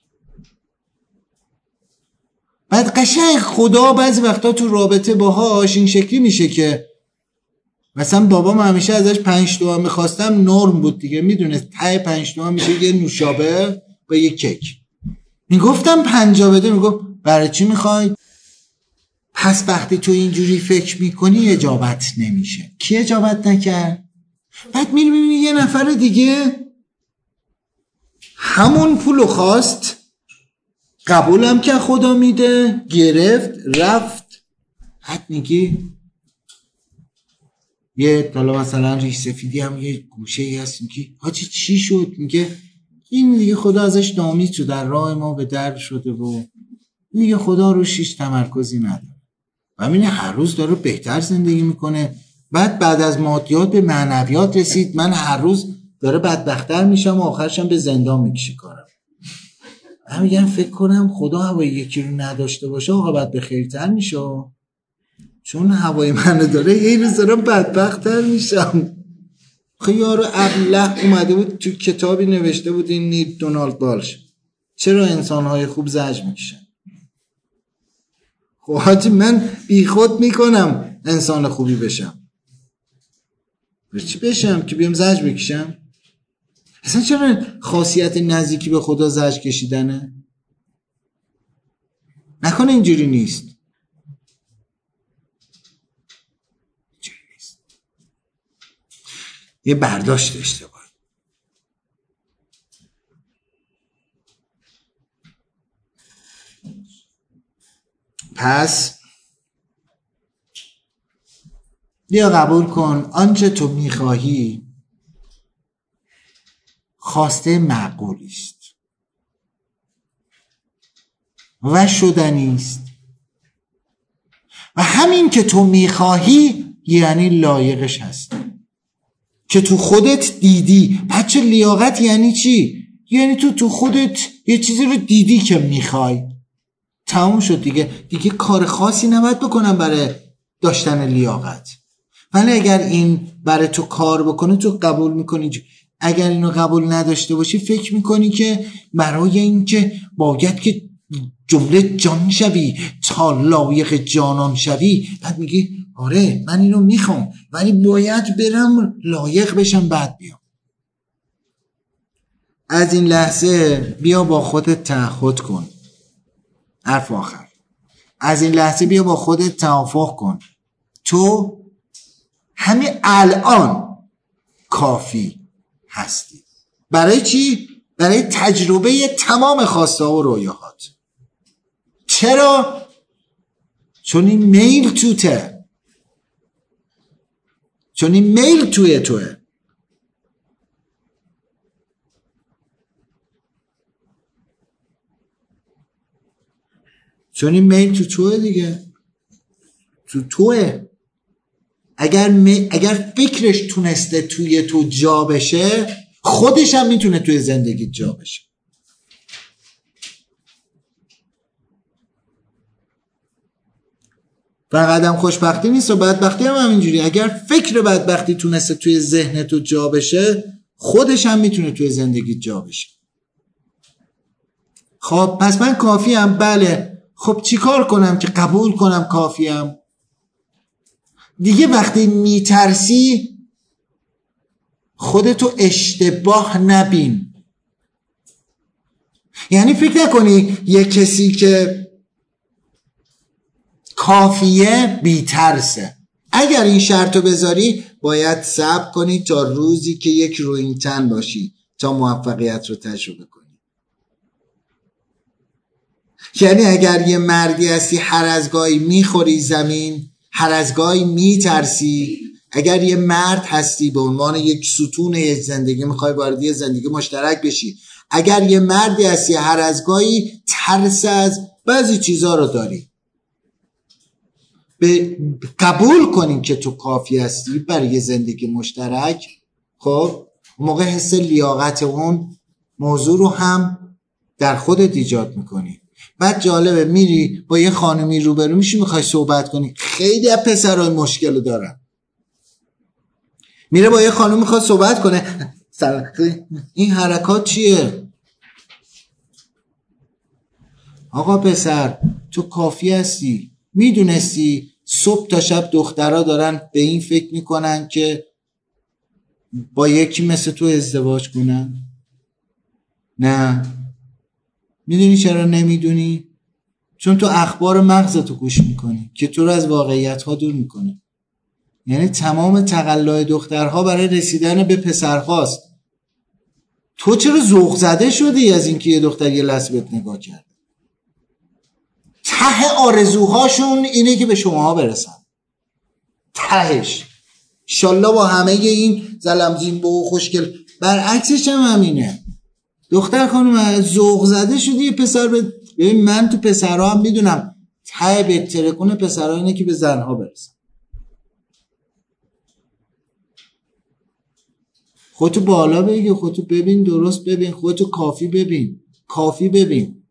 بعد قشنگ خدا بعضی وقتا تو رابطه باهاش این شکلی میشه که مثلا بابام همیشه ازش پنج تومن میخواستم نرم بود دیگه، میدونه ته پنج تومن میشه یه نوشابه با یه کیک. میگفتم پنجاه بده، میگفت برای چی میخوای؟ پس وقتی تو اینجوری فکر میکنی اجابت نمیشه. کی اجابت نکرد؟ بعد میری میبینی یه نفر دیگه همون پولو خواست، قبولم که خدا میده، گرفت رفت. بعد میگی یه حالا مثلا ریش سفیدی هم یه گوشه ای هست، میگی حاجی چی شد؟ میگه این دیگه خدا ازش ناامید شد، در راه ما به در شده و میگه خدا رو شیش تمرکزی نداره و میگه هر روز داره بهتر زندگی میکنه. بعد بعد از مادیات به معنویات رسید، من هر روز داره بدبختر میشم و آخرشم به زندان میکشه کارم. من میگم فکر کنم خدا هوای یکی رو نداشته باشه آقا بعد به خیرتر میشه، چون هوای منو داره یه روز دارم بدبخت‌تر میشم. خب یارو ابله اومده بود تو کتابی نوشته بود، این نیل دونالد والش، چرا انسان‌های خوب زجر میکشن؟ خب حاجی من بی خود میکنم انسان خوبی بشم، چی بشم که بیام زجر بکشم؟ اصلا چرا خاصیت نزدیکی به خدا زجر کشیدنه؟ نکنه اینجوری نیست. اینجوری نیست. یه برداشت اشتباه. پس بیا قبول کن آنچه تو میخواهی خواسته معقولی است و شدنی است و همین که تو میخواهی یعنی لایقش هست که تو خودت دیدی. بچه لیاقت یعنی چی؟ یعنی تو تو خودت یه چیزی رو دیدی که میخوای، تموم شد دیگه. دیگه کار خاصی نباید بکنم برای داشتن لیاقت. ولی اگر این برای تو کار بکنه تو قبول میکنی، اگر اینو قبول نداشته باشی فکر میکنی که برای این که باید که جمله جان شوی تا لایق جانان شوی، بعد میگی آره من اینو میخوام ولی باید برم لایق بشم بعد بیام. از این لحظه بیا با خودت تعهد کن، حرف آخر، از این لحظه بیا با خودت توافق کن تو همین الان کافی هستی. برای چی؟ برای تجربه تمام خواسته و رویاهات. چرا؟ چون این میل توته، چون این میل توی توه. چون این میل تو توه دیگه، تو توه. اگر, می... اگر فکرش تونسته توی تو جا بشه خودش هم میتونه توی زندگی جا بشه. فقط هم خوشبختی نیست و بدبختی هم همینجوری. اگر فکر بدبختی تونسته توی ذهن تو جا بشه خودش هم میتونه توی زندگی جا بشه. خب پس من کافی هم؟ بله. خب چی کار کنم که قبول کنم کافی هم؟ دیگه وقتی میترسی خودتو اشتباه نبین. یعنی فکر نکنی یه کسی که کافیه بیترسه. اگر این شرطو بذاری باید صبر کنی تا روزی که یک رویینتن باشی تا موفقیت رو تجربه کنی. یعنی اگر یه مردی هستی هر از گاهی میخوری زمین، هر از گاهی میترسی، اگر یه مرد هستی به عنوان یک ستون یک زندگی میخوای وارد یه زندگی مشترک بشی، اگر یه مردی هستی هر از گاهی ترس از بعضی چیزا رو داری، به قبول کنیم که تو کافی هستی برای یه زندگی مشترک. خب موقع حس لیاقت اون موضوع رو هم در خودت ایجاد میکنی. بعد جالبه میری با یه خانمی روبرو میشی میخوای صحبت کنی، خیلی از پسرای مشکل رو دارن، میره با یه خانم میخواد صحبت کنه، این حرکات چیه؟ آقا پسر تو کافی هستی. میدونستی صبح تا شب دخترها دارن به این فکر میکنن که با یکی مثل تو ازدواج کنن؟ نه. میدونی چرا نمیدونی؟ چون تو اخبار مغزتو گوش میکنی که تو رو از واقعیت ها دور میکنه. یعنی تمام تقلای دخترها برای رسیدن به پسرهاست. تو چرا ذوق زده شدی از اینکه یه دختر یه لحظه بهت نگاه کرد؟ ته آرزوهاشون اینه که به شماها برسن، تهش. انشالله با همه این زلمزین و خوشگل. برعکسش هم همینه. دختر خانم ذوق زده شدی یه پسر به... ببین من تو پسرها هم میدونم ته بهتره کنه پسرها اینه که به زنها برسن. خودتو بالا بگی، خودتو ببین، درست ببین، خودتو کافی ببین، کافی ببین.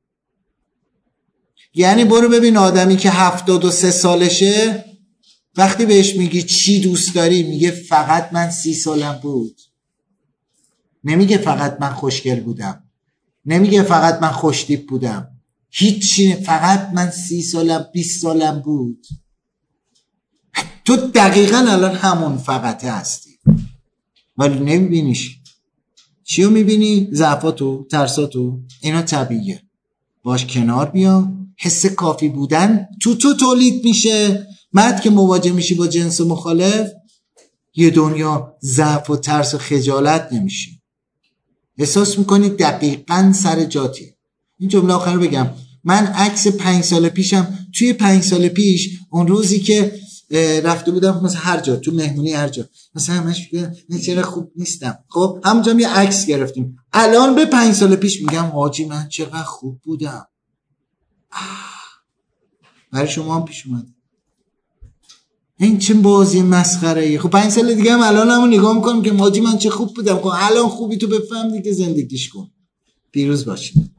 یعنی برو ببین آدمی که هفتاد و سه سالشه وقتی بهش میگی چی دوست داری میگه فقط من سی سالم بود. نمیگه فقط من خوشگل بودم، نمیگه فقط من خوشتیپ بودم، هیچی، فقط من سی سالم بیست سالم بود. تو دقیقا الان همون فقطه هستی ولی نمیبینیش. چیو میبینی؟ ضعفاتو، ترساتو. اینا طبیعیه، باش کنار بیا. حس کافی بودن تو تو تولید میشه. مرد که مواجه میشی با جنس مخالف یه دنیا ضعف و ترس و خجالت نمیشی، احساس میکنی دقیقاً سر جاتی. این جمله آخر رو بگم. من عکس پنج سال پیشم، توی پنج سال پیش اون روزی که رفته بودم مثلا هر جا، تو مهمونی هر جا، مثلا همش میگه نه چرا خوب نیستم، خب همونجا هم یه عکس گرفتیم. الان به پنج سال پیش میگم حاجی من چقدر خوب بودم. برای شما هم پیش اومد. این چه بازی مسخره ای. خب پنج سال دیگه هم الان همون نگاه میکنم که حاجی من چه خوب بودم. خب الان خوبی تو بفهم دیگه، زندگیش کن. پیروز باشید.